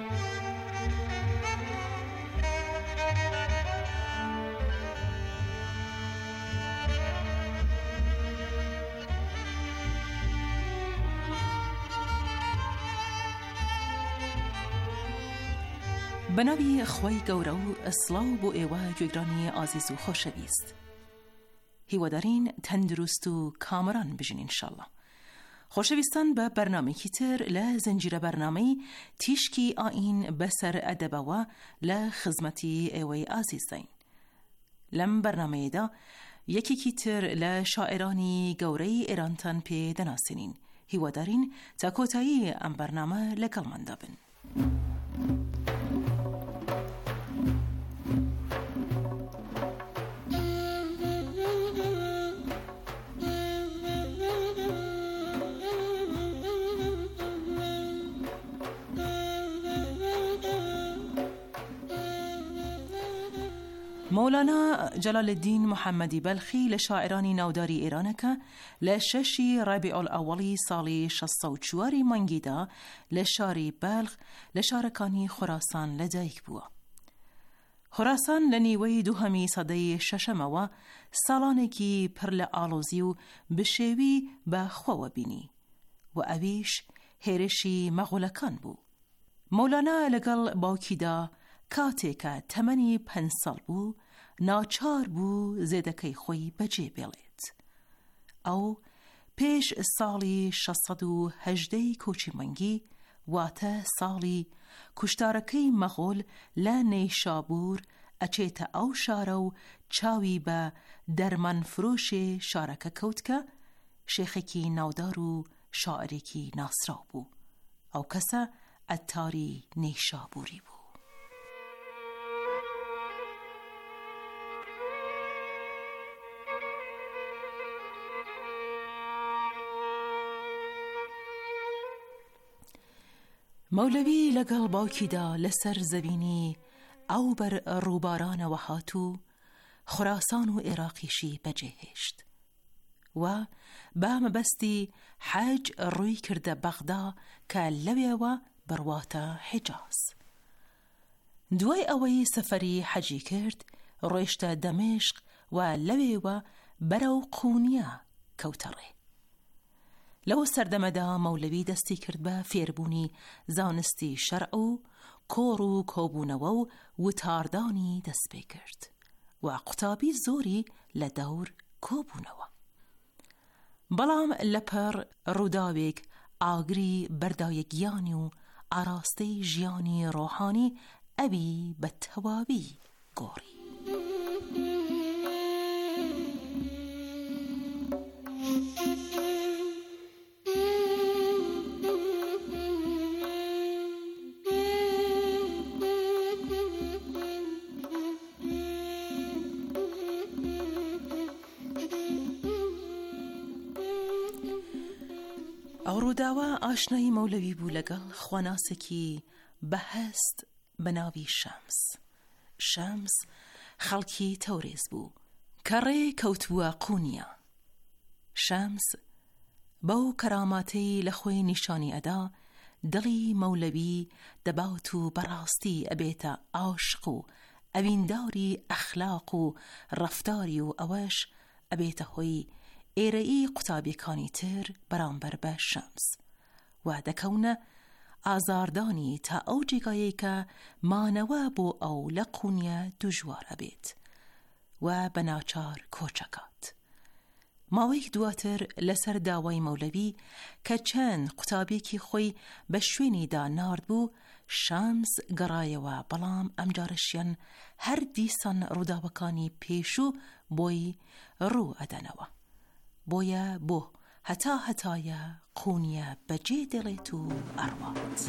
بەناوی خۆی گەورە و ئەسڵاو بۆ ئێوە گوێگرانی ئازیز و خۆشەویست. هیوادارین تەندروست و کامەران بژین ئینشاءالله. خۆشەویستان بە بەرنامەیەکی تر لە زنجیرە بەرنامەی تیشکی ئاین بەسەر ئەدەبەوە لە خزمەتی ئێوەی ئازیز دەین. لەم بەرنامەیەدا یەکێکی تر لە شاعرانی گەورەی ئێرانتان پێ دەناسێنین. هیوادارین تا کۆتایی ئەم بەرنامە لەگەڵماندا بن. مولانا جلال الدین محەممەدی بەلخی لە شاعرانی ناوداری ئێرانەکە لە 6 ڕەبیع الئەوەڵی ساڵی 64 مانگیدا لە شاری بەلخ لە شارەکانی خوراسان لەدایک بووە. خوراسان لە نیوەی دووهەمی سەدەی شەشەمەوە ساڵانێکی پڕ لە ئاڵۆزی و بشێوی بە خۆوە بینی و ئەویش هێرشی مەغولەکان بوو. مولانا لەگەڵ باوکیدا کاتێکە تەمەنی 5 ساڵ بوو ناچار بوو زێدەکەی خۆی بەجێ بێڵێت. ئەو پێش ساڵی 618 کۆچی مەنگی واتە ساڵی کوشتارەکەی مەغۆل لە نەیشابور ئەچێتە ئەو شارە و چاوی بە دەرمانفرۆشێ شارەکە کەوتکە شێخێکی ناودار و شاعرێکی ناسراو بوو. ئەو کەسە ئەتاری نەیشابوری بوو. مەولەوی لەگەڵ باوکیدا لەسەر زەوینی ئەو بەر ڕووبارانەوە هاتوو خراسان و عێراقیشی بەجێهێشت و بە مەبەستی حەج ڕووی کردە بەغدا کە لەوێوە بڕواتە حیجاز. دوای ئەوەی سەفەری حەجی کرد ڕۆیشتە دەمێشق و لەوێوە بەرەو قونیە کەوتەڕێ. لەو سەردەمەدا مەولەوی دەستی کرد بە فێربوونی زانستی شەرع و کۆڕ و کۆبوونەوە و وتاردانی دەست پێ کرد و قوتابی زۆری لە دەور کۆبوونەوە. بەڵام لەپەر ڕووداوێک ئاگری بەردایەگیانی و ئاراستەی ژیانی ڕۆحانی ئەوی بە تەواوی گۆڕی. ئەو ڕووداوە ئاشنایی مەولەوی بوو لەگەڵ خواناسێکی بەهەست بە ناوی شەمس. شەمس خەڵکی تەورێز بوو کە ڕێ کەوتووە قونیە. شەمس بەو کەراماتەی لە خۆی نیشانی ئەدا دڵی مەولەوی دەباوت و بەڕاستی ئەبێتە عاشق و ئەوینداری ئەخلاق و ڕەفتاری و ئەوەش ئەبێتە هۆی ئێرەی قوتابیەکانی تر بەرامبەر بە شەمس و دەکەونە ئازاردانی تا ئەو جێگایەی کە مانەوە بۆ ئەو لە قونیە دوژوارە بێت و بە ناچار کۆچەکات. ماوەیەک دواتر لەسەر داوای مەولەوی کە چەند قوتابیەکی خۆی بە شوێنیدا نارد بوو، شەمس گەڕایەوە، بەڵام ئەمجارەشیان هەر دیسان ڕووداوەکانی پێشوو بۆی ڕوو ئەدەنەوە. بۆیە بۆ هەتایە قونیە بەجێ دەڵێت و ئەڕوات.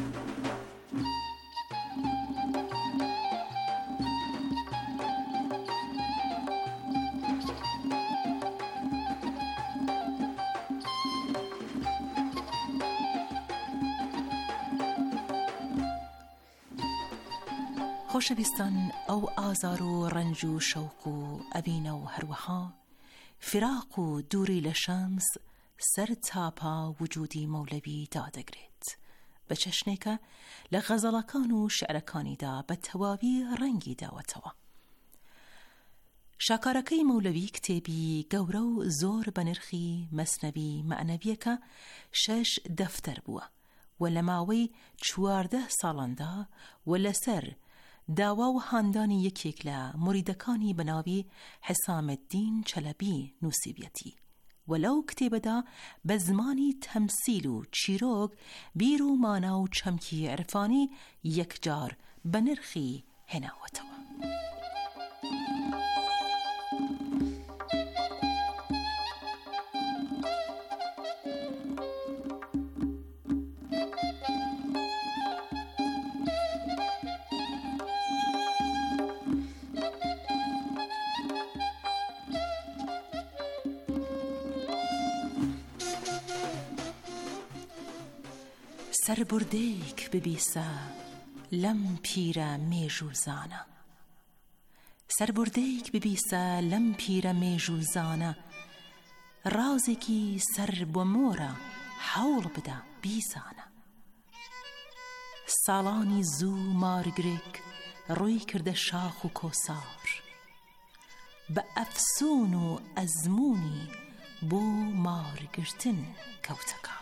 خۆشەویستان، ئەو ئازار و ڕەنج و شەوق و ئەبینە و هەروەها فراق و دووری لە شەمس سەر تاپا وجودی مەولەوی دادەگرێت بە چەشنێکە لە غەزەڵەکان و شعرەکانیدا بە تەواوی ڕەنگی داوەتەوە. شاکارەکەی مەولەوی کتێبی گەورە و زۆر بە نرخی مەسنەوی مەعنەویەکە 6 دەفتەر بووە و لە ماوەی 14 ساڵاندا و لەسەر داوا و هاندانی یەکێک لە موریدەکانی بەناوی حسامەددین چەلەبی نووسیبیەتی و لەو کتێبەدا بە زمانی تەمسیل و چیرۆک بیر و مانا و چەمکی عرفانی یەکجار بە نرخی هێناوەتەوە. سەربوردەیەک ببیسە لەم پیرە مێژوزانە، سەربوردەیەک ببیسە لەم پیرە مێژوزانە، ڕازێکی سەر بۆ مۆرە هەوڵ بدە بیزانە. ساڵانی زوو مارگرێک ڕووی کردە شاخ و کۆسار، بە ئەفسون و ئەزموونی بۆ مارگرتن کەوتەکار.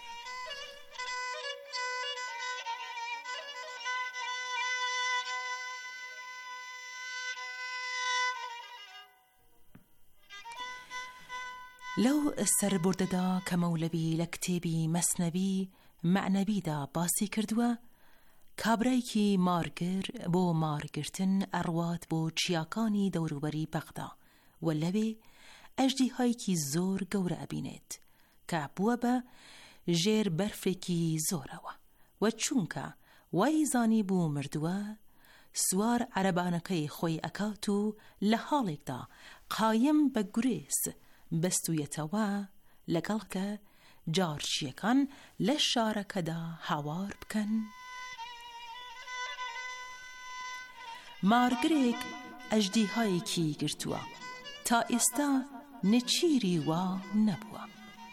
لەو سەربوردەدا کە مەولەوی لە کتێبی مەسنەوی مەعنەویدا باسی کردووە، کابرایکی مارگر بۆ مارگرتن ئەڕوات بۆ چیاکانی دەوروبەری بەغدا و لەوێ ئەژدیهایەکی زۆر گەورە ئەبینێت کە بووە بە ژێر بەرفێکی زۆرەوە و چونکە وای زانی بوو مردووە، سوار عەرەبانەکەی خۆی ئەکات و لە حاڵێکدا قایم بە گورێز بەستوویەتەوە لەگەڵ کە جارچیەکان لە شارەکەدا هاوار بکەن. مارگرێک ئەژدیهایەکی گرتووە تا ئێستا نەچیری وا نەبووە.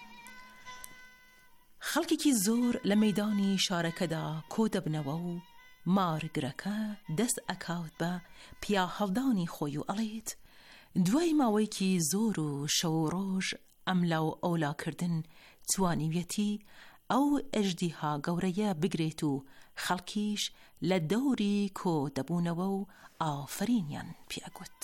خەڵکێکی زۆر لە مەیدانی شارەکەدا کۆ دەبنەوە و مارگرەکە دەست ئەکاوت بە پیا هەڵدانی خۆی و ئەڵێت دوای ماوەیەکی زۆر و شەو و ڕۆژ ئەملا و ئەولاکردن توانیویەتی ئەو ئەژدیها گەورەیە بگرێت و خەڵکیش لە دەوری کۆ دەبوونەوە و ئافرینیان پێگوت.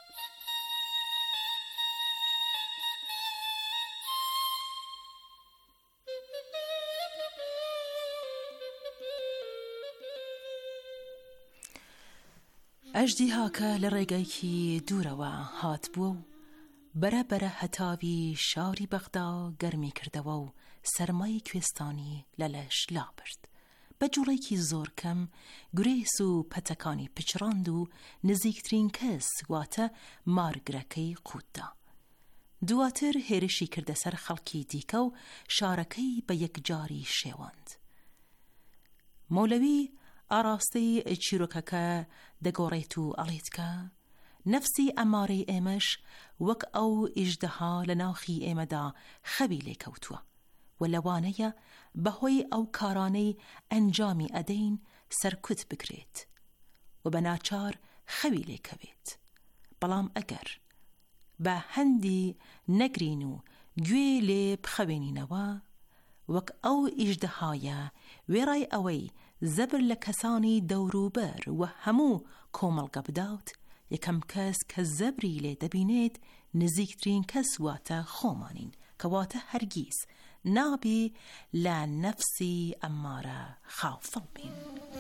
ئەژدیهاکە لە ڕێگایکی دوورەوە هات بووە و بەرەبەرە هەتاوی شاری بەغدا گەرمی کردەوە و سەرمای کوێستانی لە لەش لابرد. بە جوڵێکی زۆر کەم گورێس و پەتەکانی پچڕاند و نزیکترین کەس واتە مارگرەکەی قوتدا. دواتر هێرشی کردە سەر خەڵکی دیکە و شارەکەی بە یەکجاری شێواند. مەولەوی ئاراستەی چیرۆکەکە دەگۆڕێت و ئەڵێتکە نەفسی ئەمارەی ئێمەش وەک ئەو ئیژدەها لە ناوخی ئێمەدا خەوی لێکەوتووە و لەوانەیە بەهۆی ئەو کارانەی ئەنجامی ئەدەین سەرکوت بکرێت و بە ناچار خەوی لێکەوێت. بەڵام ئەگەر بە هەندی نەگرین و گوێ لێ بخەوێنینەوە وەک ئەو ئیژدەهایە وێڕای ئەوەی زەبر لە کەسانی دەوروبەر و هەموو کۆمەڵگە بدات، یەکەم کەس کە زەبری لێ دەبینێت نزیکترین کەس واتە خۆمانین کە واتە هەرگیز نابی لە نەفسی ئەمارە خافڵ بین.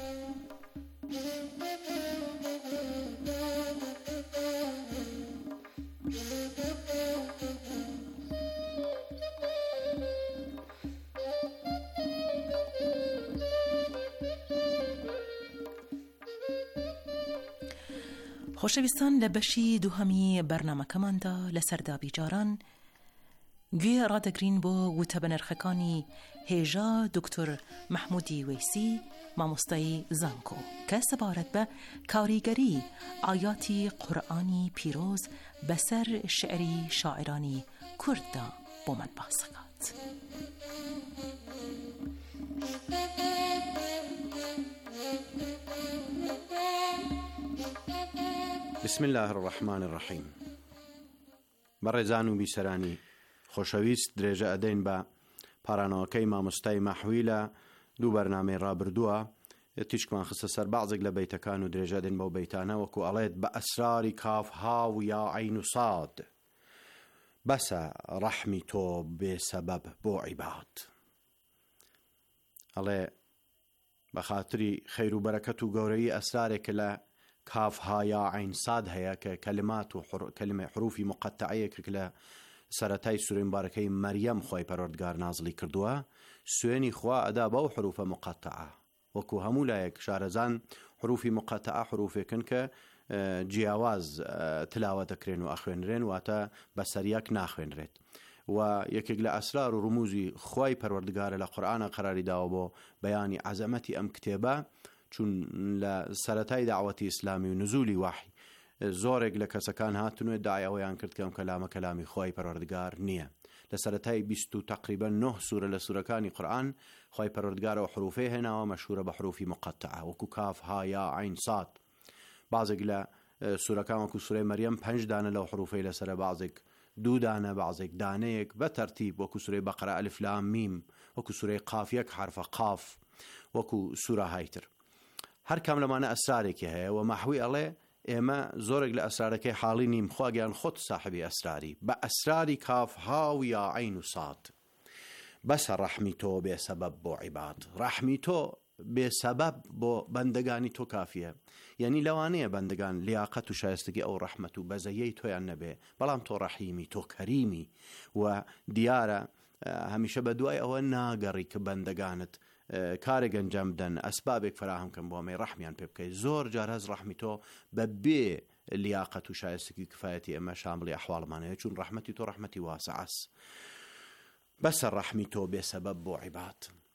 خۆشەویستان، لە بەشی دووهەمی بەرنامەکەماندا لە سەردابی جاران گوێ ڕادەگرین بۆ وتەبەنرخەکانی هێژا دکتۆر مەحموودی وەیسی، مامۆستای زانکۆ، کە سەبارەت بە کاریگەری ئاياتی قورئانی پیرۆز بەسەر شعری شاعرانی کورددا بۆمان باس دەکات. بسم الله الرحمن الرحیم. بەڕێزان و بیسەرانی خۆشەویست، درێژە ئەدەین بە پارانەوەکەی مامۆستای مەحوی لە دوو بەرنامەی ڕابردووە. تیشکمان خستە سەر بەعزێک لە بەیتەکان و درێژە ئەدەین بەو بەیتانە وەکو ئەڵێت بە ئەسراری کافها و یا عین و ساد بەسە ڕەحمی تۆ بێسەبەب بۆ عیباد. ئەڵێ بە خاتری خەیر و بەرەکەت و گەورەی ئەسرارێکە لە کافها یا عین ساد هەیە کە کەلمات و کەلمە حروفی مقەتعەیەک لە سەرەتای سورەی مبارەکەی مەریەم خۆی پەروەردگار نازڵی کردووە. سوێنی خوا ئەدا بەو حروفە مقەتعە، وەکو هەموو لایەک شارەزان حروفی مقەتعە حروفێکن کە جیاواز تلاوە دەکرێن و ئەخوێنرێن، واتە بەسەریەک ناخوێنرێت. و یەکێک لە ئەسرار و ڕموزی خوای پەروەردگارە لە قورئانە قەراری داوە بۆ بەیانی عەزەمەتی ئەم کتێبە، چون لە سەرەتای داوەتی ئیسلامی و نزولی وحی زۆرێک لە کەسەکان هاتنوێ داعیەوەیان کرد کە ئەم کەلامە کەلامی خوای پەروەردگار نییە. لە سەرەتای 20 تقریبا 9 سورە لە سورەکانی قورئان خوای پەروەردگار و حروفێ هێناوە مەشهورە بە حروفی مقەتعە، وەکو کاف ها یا عین ساد. بازێک لە سورەکان وەکو سورەی مەریەم 5 دانە لەو حروفەی لەسەرە، بازێک 2 دانە، بازێک دانەیەک بە تەرتیب، وەکو سورەی بەقەرە ئەلف لام میم، وەکو سورەی قاف یەک حرفە قاف، وەکو سورە هایتر. هەر کام لەمانە ئەسرارێکی هەیە و مەحوی ئەڵێ ئێمە زۆرێک لە ئەسرارەکەی حاڵی نیم، خواگیان خۆت ساحبی ئەسراری. بە ئەسراری کاف ها و یا عین و ساد بەسە ڕەحمی تۆ بێسەبەب بۆ عیباد. ڕەحمی تۆ بێسەبەب بۆ بەندەگانی تۆ کافیە، یعنی لەوانەیە بەندگان لیاقەت و شایستگی ئەو ڕەحمەت و بەزەیەی تۆیان نەبێ، بەڵام تۆ ڕەحیمی، تۆ کەریمی و دیارە هەمیشە بە دوای ئەوە ناگەڕی کە بەندەگانت کارێک ئەنجام بدەن، ئەسبابێک فراهم کەن بۆ ئەمەی ڕەحمیان پێ بکەیت. زۆر جار هەز ڕەحمی تۆ بە بێ لیاقەت و شایستگی کفایەتی ئەمە شامڵی ئەحواڵمانەیە، چون ڕەحمەتی تۆ ڕەحمەتی واسعەس. بەسە ڕەحمی تۆ بێسەبەب بۆ عیباد.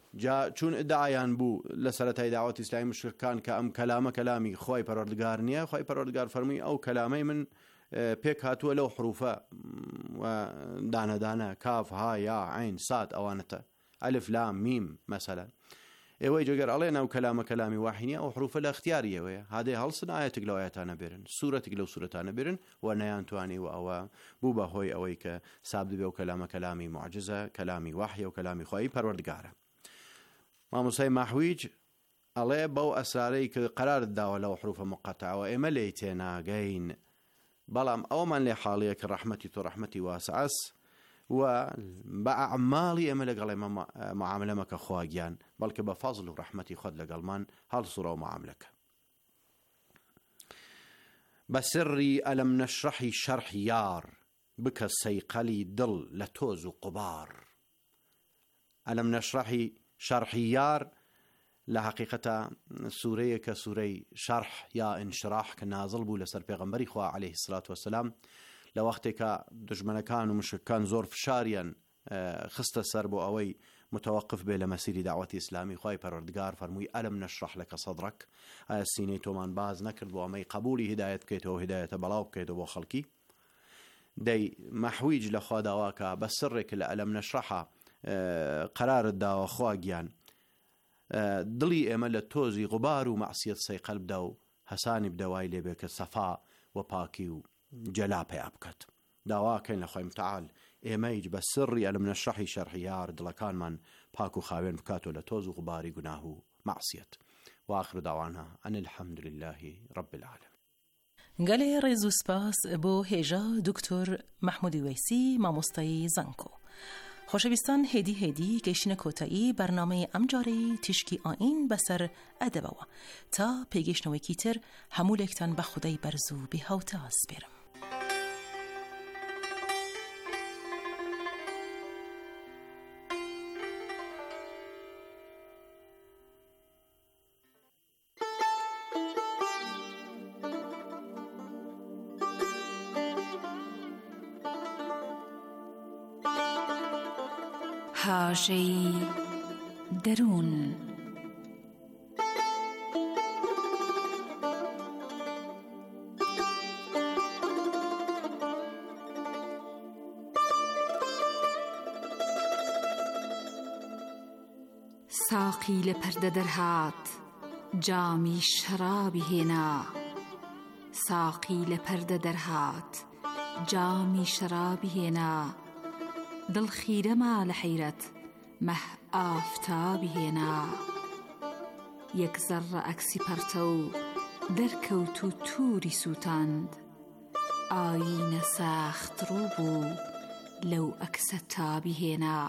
جا چون ئیدعایان بوو لە سەرەتای داوەتی ئیسلامی مشرکان کە ئەم کەلامە کەلامی خۆی پەروەردگار نییە، خۆی پەروەردگار فەرمووی ئەو کەلامەی من پێک هاتووە لەو حروفە دانەدانە کاف ها یا عین ساد ئەوانەتە ئەلف لام میم مەسەلەن. ئێوەی جگەر ئەڵێن ئەو کەلامە کەلامی واحینە ئەو حروفە لە اختیاریەوەیە، هادەی هەڵسن ئاەتێک لەو ئاەتانە بێرن، سوورەتێک لەو سوورەتانە بێرن و نەیانتوانی و ئەوە بوو بەهۆی ئەوەی کە سابد بێ و کەلامە کەلامی معجزە، کەلامی واحیە و کەلامی خۆی پەروەردگارە. مامۆستای ماحویج ئەڵێ بەو ئەسرارەی کە قەرارت داوە لەو حروفە مقەتەعەوە ئێمە لێی تێناگەین، بەڵام ئەومان لێ حاڵەیە کە ڕەحمەتی تۆ ڕەحمەتی واسعەس و بە ئەعماڵی ئێمە لەگەڵ ئێمە معاملە مەکە خواگیان، بەڵکە بە فەزڵ و ڕەحمەتی خۆت لەگەڵمان هەڵسوڕە و معاملەکە. بە سری ئەلەم نەشرەحی شەرح یار بکە سەیقەلی دڵ لە تۆز و قوبار. ئەلەم نەشرەحی شەرحی یار لە حقیقەتە سوورەیە کە سوورەی شەرح یا ئینشراح کە نازڵ بوو لەسەر پێغەمبەری خوا عەلەیهی سڵات وەسەلام لە وەختێکە دژمنەکان و مشکەکان زۆر فشاریان خستە سەر بۆ ئەوەی متوقف بێ لە مەسیری داوەتی ئیسلامی، خوای پەروەردگار فەرمووی ئەلەم نەشرەح لەکە سەدرەک، ئایا سینەی تۆمان باز نەکرد بۆ ئەمەی قبولی هیدایەت بکەیتەوە هیدایەتە بەڵاو بکەیتەوە بۆ خەڵکی. دەی مەحویج لە خوا داواکە بە سڕێک لە ئەلەم نەشرەحە قەرارت داوە خواگیان دڵی ئێمە لە تۆزی غوبار و مەعسیەت سەیقەل بدە و هەسانی بدەوای لێبێ کە سەفا و پاکی و جەلا پێیا بکات. داواکەین لە خوای متعال ئێمەیج بە سڕی ئەلەم نەشرەحی شەرحی یار دڵەکانمان پاک و خاوێن بکاتەوە لە تۆز و غوباری گوناه و مەعسیەت. وآخر داوانا أن الحمد لله رب العالمين. گەلێ ڕێز و سپاس بۆ هێژا دکتۆر مەحموودی وەیسی مامۆستای زانکۆ. خۆشەویستان هێدی گەیشتنە کۆتایی بەرنامەی ئەمجارەی تیشکی ئاین بەسەر ئەدەبەوە تا پێگەشتنەوەیکی تر هەموو لێکتان بە خودەی بەرز و بێهاوتە ئەسپێرم. هاژەی دەروون ساقی لە پەردە دەرهات جامی شەرابی هێنا، ساقی لە پەردە دەرهات جامی شەرابی هێنا، دڵ خیرەما لە حەیرەت مەح ئافتابی هێنا، یەک زەڕە ئەکسی پەرتە و دەرکەوت و تووری سووتاند، ئاینە ساخت ڕوو بوو لەو ئەکسە تابی هێنا،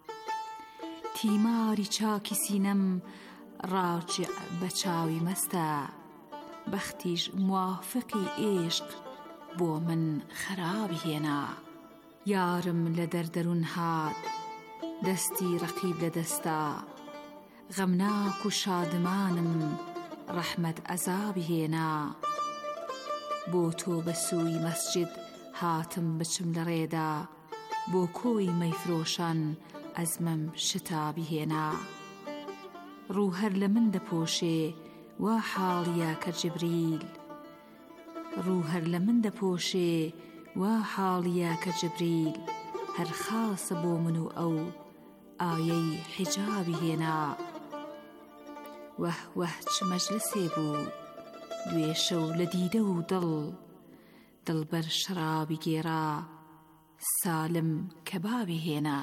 تیماری چاکی سینەم ڕاجع بە چاوی مەستە، بەختیش موافقی عێشق بۆ من خەرابی هێنا، یارم لە دەردەروون هات دەستی ڕەقیب لە دەستا، غەمناک و شادمانم ڕەحمەت عەزابی هێنا، بۆ تۆ بە سووی مەسجد هاتم بچم لە ڕێدا، بۆ کۆی مەیفرۆشان ئەزمم شتابی هێنا، ڕوو هەر لە من دەپۆشێ وا حاڵیە کە جبریل، ڕوو هەر لە من دەپۆشێ وا حاڵیە کە جبریل، هەر خاسە بۆ من و ئەو ئایەی حیجابی هێنا، وەه وەه چ مەجلسێ بوو دوێ شەو لە دیدە و دڵبەر شەرابی گێرا، سالم کەبابی هێنا.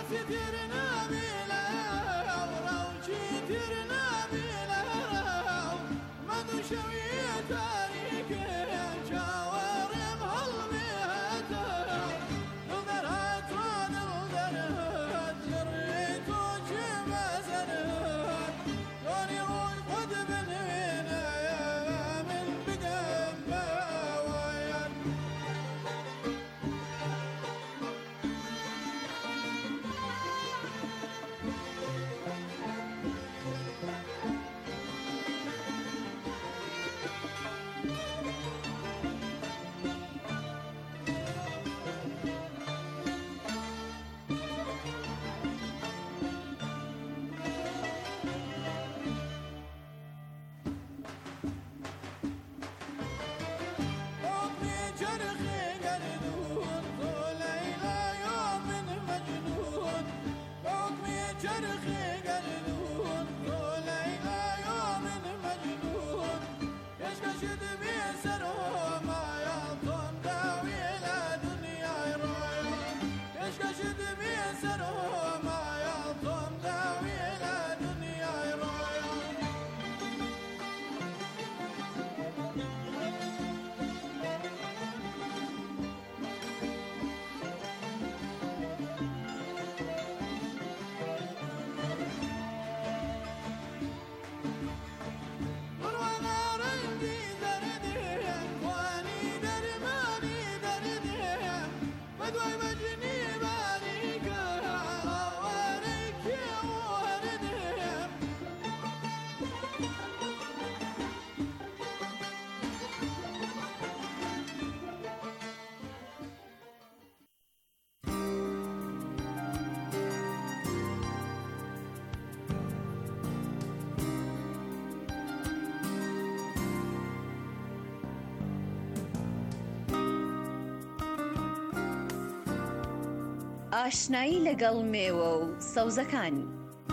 ئاشنایی لەگەڵ مێوە و سەوزەکانی.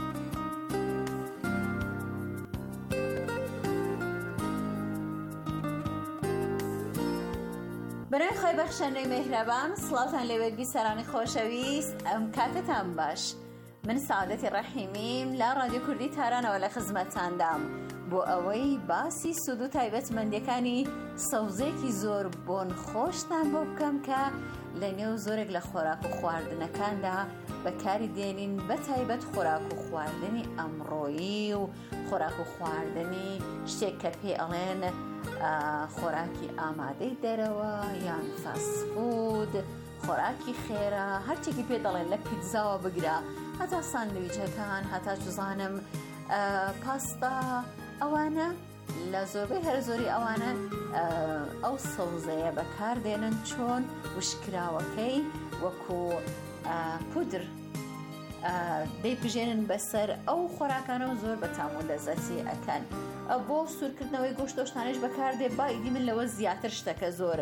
بەناوی خۆی بەخشەندەی میهرەبان، سڵاوتان لەوێت بیسەرانی خۆشەویست، ئەم کاتتان باش. من سعادەتی ڕەحیمیم لە رادیۆ کوردی تارانەوە لە خزمەتتاندام بۆ ئەوەی باسی سود و تایبەتمەندیەکانی سەوزێکی زۆر بۆن خۆشتان بۆ بکەم کە لە نێو زۆرێک لە خۆراک و خواردنەکاندا بەکاری دێنین، بە تایبەت خۆراک و خواردنی ئەمڕۆیی و خۆراک و خواردنی شتێک کە پێ ئەڵێن خۆراکی ئامادەی دەرەوە یان فاسفود، خۆراکی خێرا، هەرچێکی پێ دەڵێن لە پیتزاوە بگرە، هەتا ساندویچەکان، هەتا جوزانم پاستا، ئەوانە لە زۆربەی هەر زۆری ئەوانە ئەو سەوزەیە بەکاردێنن چۆن وشکراوەکەی وەکو پودر دەیپژێنن بەسەر ئەو خۆراکانە و زۆر بەتام و لەزەتی ئەکەن. بۆ سوورکردنەوەی گۆشتۆشتانش بەکاردێ با ئیدی من لەوە زیاتر شتەکە زۆر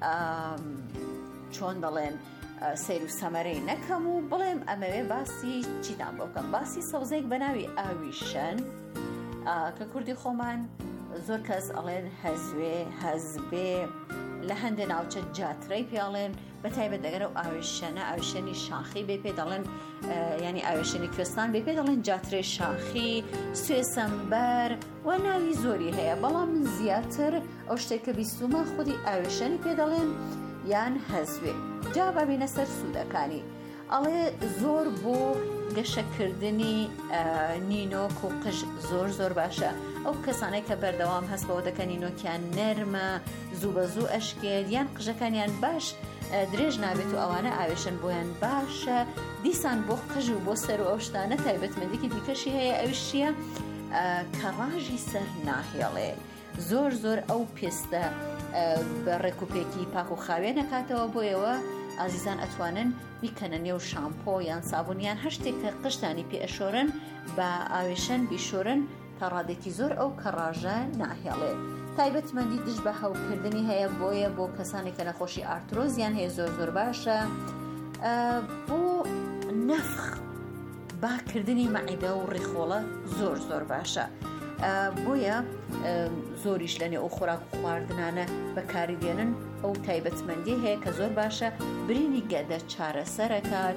چۆن دەڵێن سیر و سەمەرەی نەکەم و بڵێم ئەمەوێ باسی چیتان بۆ بکەم. باسی سەوزەیەک بەناوی ئاویشەن کە کوردی خۆمان زۆر کەس ئەڵێن هەزوێ، هەزبێ، لە هەندێک ناوچە جاترەی پێڵێن، بەتایبەت دەگەرە و ئاویشەنە، ئاویشەنی شاخی بێ پێ دەڵێن، ینی ئاویشەنی کوێستان بێ پێ دەڵێن جاترەی شاخی، سوێسەمبەر و ناوی زۆری هەیە، بەڵام من زیاتر ئەو شتێک کە بیستومە خودی ئاویشەنی پێ دەڵێن یان هەزوێ. جا بابینە سەر سوودەکانی، ئەڵێ زۆر بۆ گەشەکردنی نینۆک و قژ زۆر باشە. ئەو کەسانەی کە بەردەوام هەست بەوە دەکەن نینۆکیان نەرمە، زوو بە زوو ئەشکێت، یان قژەکانیان باش درێژ نابێت و ئەوانە ئاوێشن بۆیان باشە. دیسان بۆ قژ و بۆ سەر و ئەو شتانە تایبەتمەندێکی دیکەشی هەیە، ئەویش چییە؟ کە ڕاژی سەر ناهێڵێ. زۆر ئەو پێستە بە ڕێکوپێکی پاک و خاوێ نەکاتەوە، بۆیەوە ئازیزان ئەتوانن بیکەنە نێو شامپۆ یان سابونیان هەر شتێک کە قشتانی پێ ئەشۆرن بە ئاوێشەن بیشۆرن تا ڕادێکی زۆر ئەو کە ڕاژە ناهێڵێ. تایبەتمەندی دژ بە هەوکردنی هەیە، بۆیە بۆ کەسانێک کە نەخۆشی ئارترۆزیان هەیە زۆر باشە. بۆ نەفخ باکردنی مەعیدە و ڕیخۆڵە زۆر باشە. بۆیە زۆریش لەنێ ئەو خۆراک و خواردنانە بەکاری دێنن. ئەو تایبەتمەندی هەیە کە زۆر باشە، برینی گەدە چارەسەرەکات،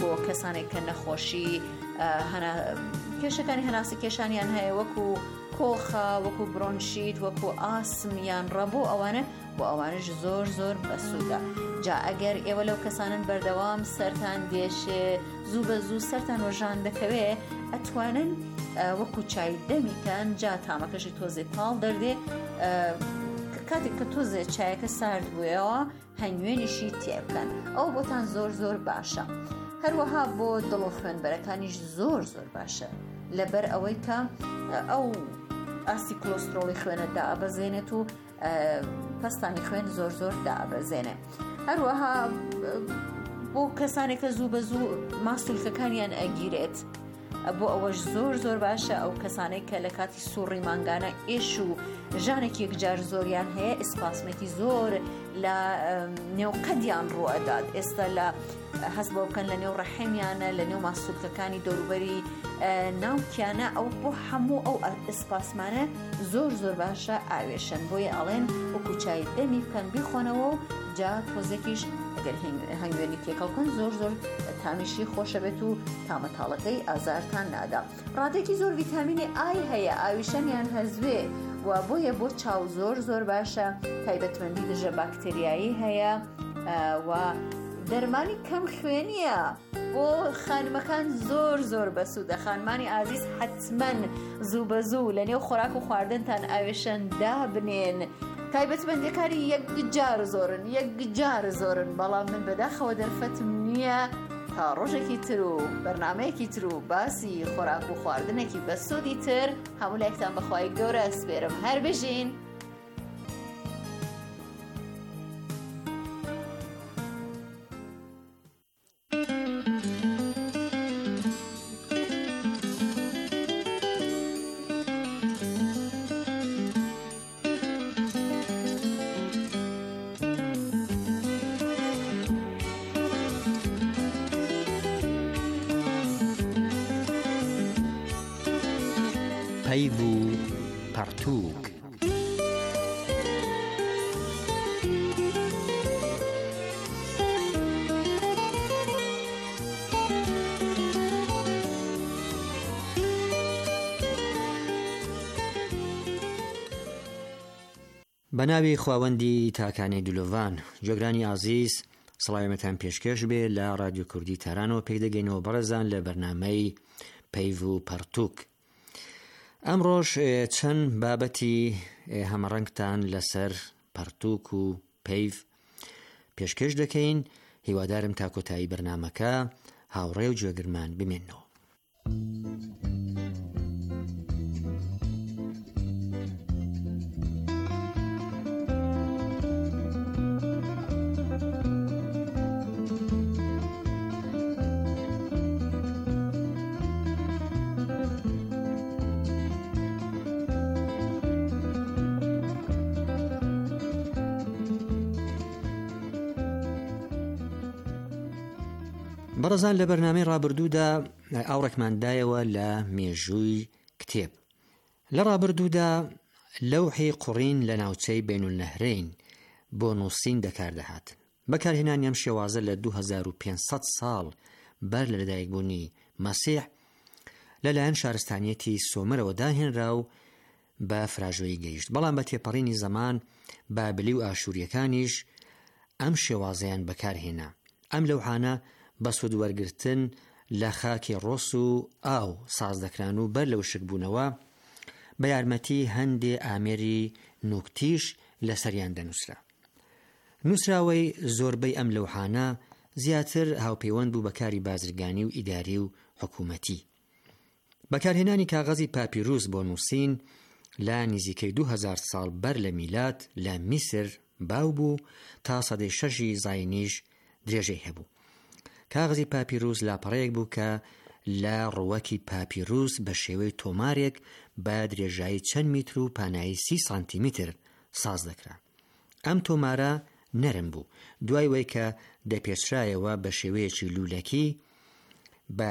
بۆ کەسانێک کە نەخۆشی کێشەکانی هەناسی کێشانیان هەیە وەکو کۆخە، وەکو برۆنشیت، وەکو ئاسمیان ڕەبوو ئەوانە بۆ ئەوانش زۆر زۆر بەسوودە. جا ئەگەر ئێوە لەو کەسانن بەردەوام سەرتان دێشێ، زوو بە زوو سەرتان ڕۆژان دەکەوێ، ئەتوانن وەکو چای دەمیکەن، جا تامەکەشی تۆزێ پاڵ دەردێ، کاتێک کە تۆزێ چایەکە سارد بوویەوە هەنگوێنیشی تێ بکەن، ئەو بۆتان زۆر زۆر باشە. هەروەها بۆ دڵ و خوێنبەرەکانیش زۆر زۆر باشە، لەبەر ئەوەی کە ئەو ئاسی کلۆسترۆڵی خوێنە دائەبەزێنێت و پەستانی خوێن زۆر زۆر دائەبەزێنێ. هەروەها بۆ کەسانێک کە زوو بە زوو ماسوولکەکانیان ئەگیرێت، بۆ ئەوەش زۆر زۆر باشە. ئەو کەسانێک کە لە کاتی سوڕی مانگانە ئێش و ژانێکی یەکجار زۆریان هەیە، ئسپاسمێکی زۆر لە نێوقەدیان ڕوئەدات، ئێستا لە هەست بۆ بکەن لە نێو ڕەحمیانە، لە نێو ماسوولکەکانی دەوروبەری ناوکیانە، ئەو بۆ هەموو ئەو ئسپاسمانە زۆر زۆر باشە ئاوێشن. بۆیە ئەڵێن وەکو چای دەمی بکەن بیخۆنەوە و جا تۆزێکیش ئەگەر هەنگوێنی تێکەڵکەن زۆر زۆر تامیشی خۆشە بێت و تامەتاڵەکەی ئازارتان نادا. ڕادێکی زۆر ڤیتامینی ئای هەیە، ئاویشەمیان هەزوێ و بۆیە بۆ چاو زۆر زۆر باشە. تایبەتمەندی دژە باکتریایی هەیە و دەرمانی کەم خوێنیە، بۆ خانمەکان زۆر زۆر بەسوودە. خانمانی ئازیز حتمەن زوو بە زوو لە نێو خۆراک و خواردنتان ئاوێشەن دابنێن. تایبەتمەندیەکانی یەکجار زۆرن، بەڵام من بەداخەوە دەرفەتم نییە تا ڕۆژێکی تر و بەرنامەیەکی تر و باسی خۆراک و خواردنێکی بەسوودی تر هەموو لایەکتان بەخوای گەورە ئەسپێرم. هەر بژین. پەیو و پەرتووک. بە ناوی خواوەندی تاکانەی دلۆڤان، جۆگرانی ئازیز، سڵاوێمەتان پێشکەش بێ لە رادیۆ کوردی تارانەوە پێی دەگەینەوە بەڕێزان لە بەرنامەی پەیو و پەرتووک. ئەمڕۆژ چەند بابەتی هەمەڕەنگتان لەسەر پەرتووک و پەیو پێشکەش دەکەین. هیوادارم تا کۆتایی بەرنامەکە هاوڕێ و گوێگرمان بمێنەوە. بەڕێزان، لە بەرنامەی ڕابردوودا ئاوڕێکماندایەوە لە مێژووی کتێب. لە ڕابردوودا لەوحی قوڕین لە ناوچەی بینولنەهرین بۆ نووسین بەکاردەهاتن. بەکارهێنانی ئەم شێوازە لە 2500 ساڵ بەر لە لەدایکبوونی مەسیح لەلایەن شارستانیەتی سۆمرەوە داهێنرا و بە فراژۆیی گەیشت. بەڵام بە تێپەڕینی زەمان بابلی و ئاشووریەکانیش ئەم شێوازەیان بەکارهێنا. ئەم لەوحانە بە سوودوەرگرتن لە خاکی ڕۆس و ئاو ساز دەکران و بەر لە وشکبوونەوە بە یارمەتی هەندێ ئامێری نوکتیش لەسەریان دەنووسرا. نووسراوەی زۆربەی ئەم لەوحانە زیاتر هاوپەیوەند بوو بە کاری بازرگانی و ئیداری و حکوومەتی. بەکارهێنانی کاغەزی پاپیروس بۆ نووسین لە نزیکەی 2000 ساڵ بەر لە میلاد لە میسر باو بوو تا سەدەی 6 زاینیش درێژەی هەبوو. کاغزی پاپیروس لاپەڕەیەک بوو کە لە ڕووەکی پاپیروس بە شێوەی تۆمارێک بە درێژایی چەند میتر و پانایی 30 سانتیمتر ساز دەکرا. ئەم تۆمارە نەرم بوو، دوای وەی کە دەپێچرایەوە بە شێوەیەکی لوولەکی بە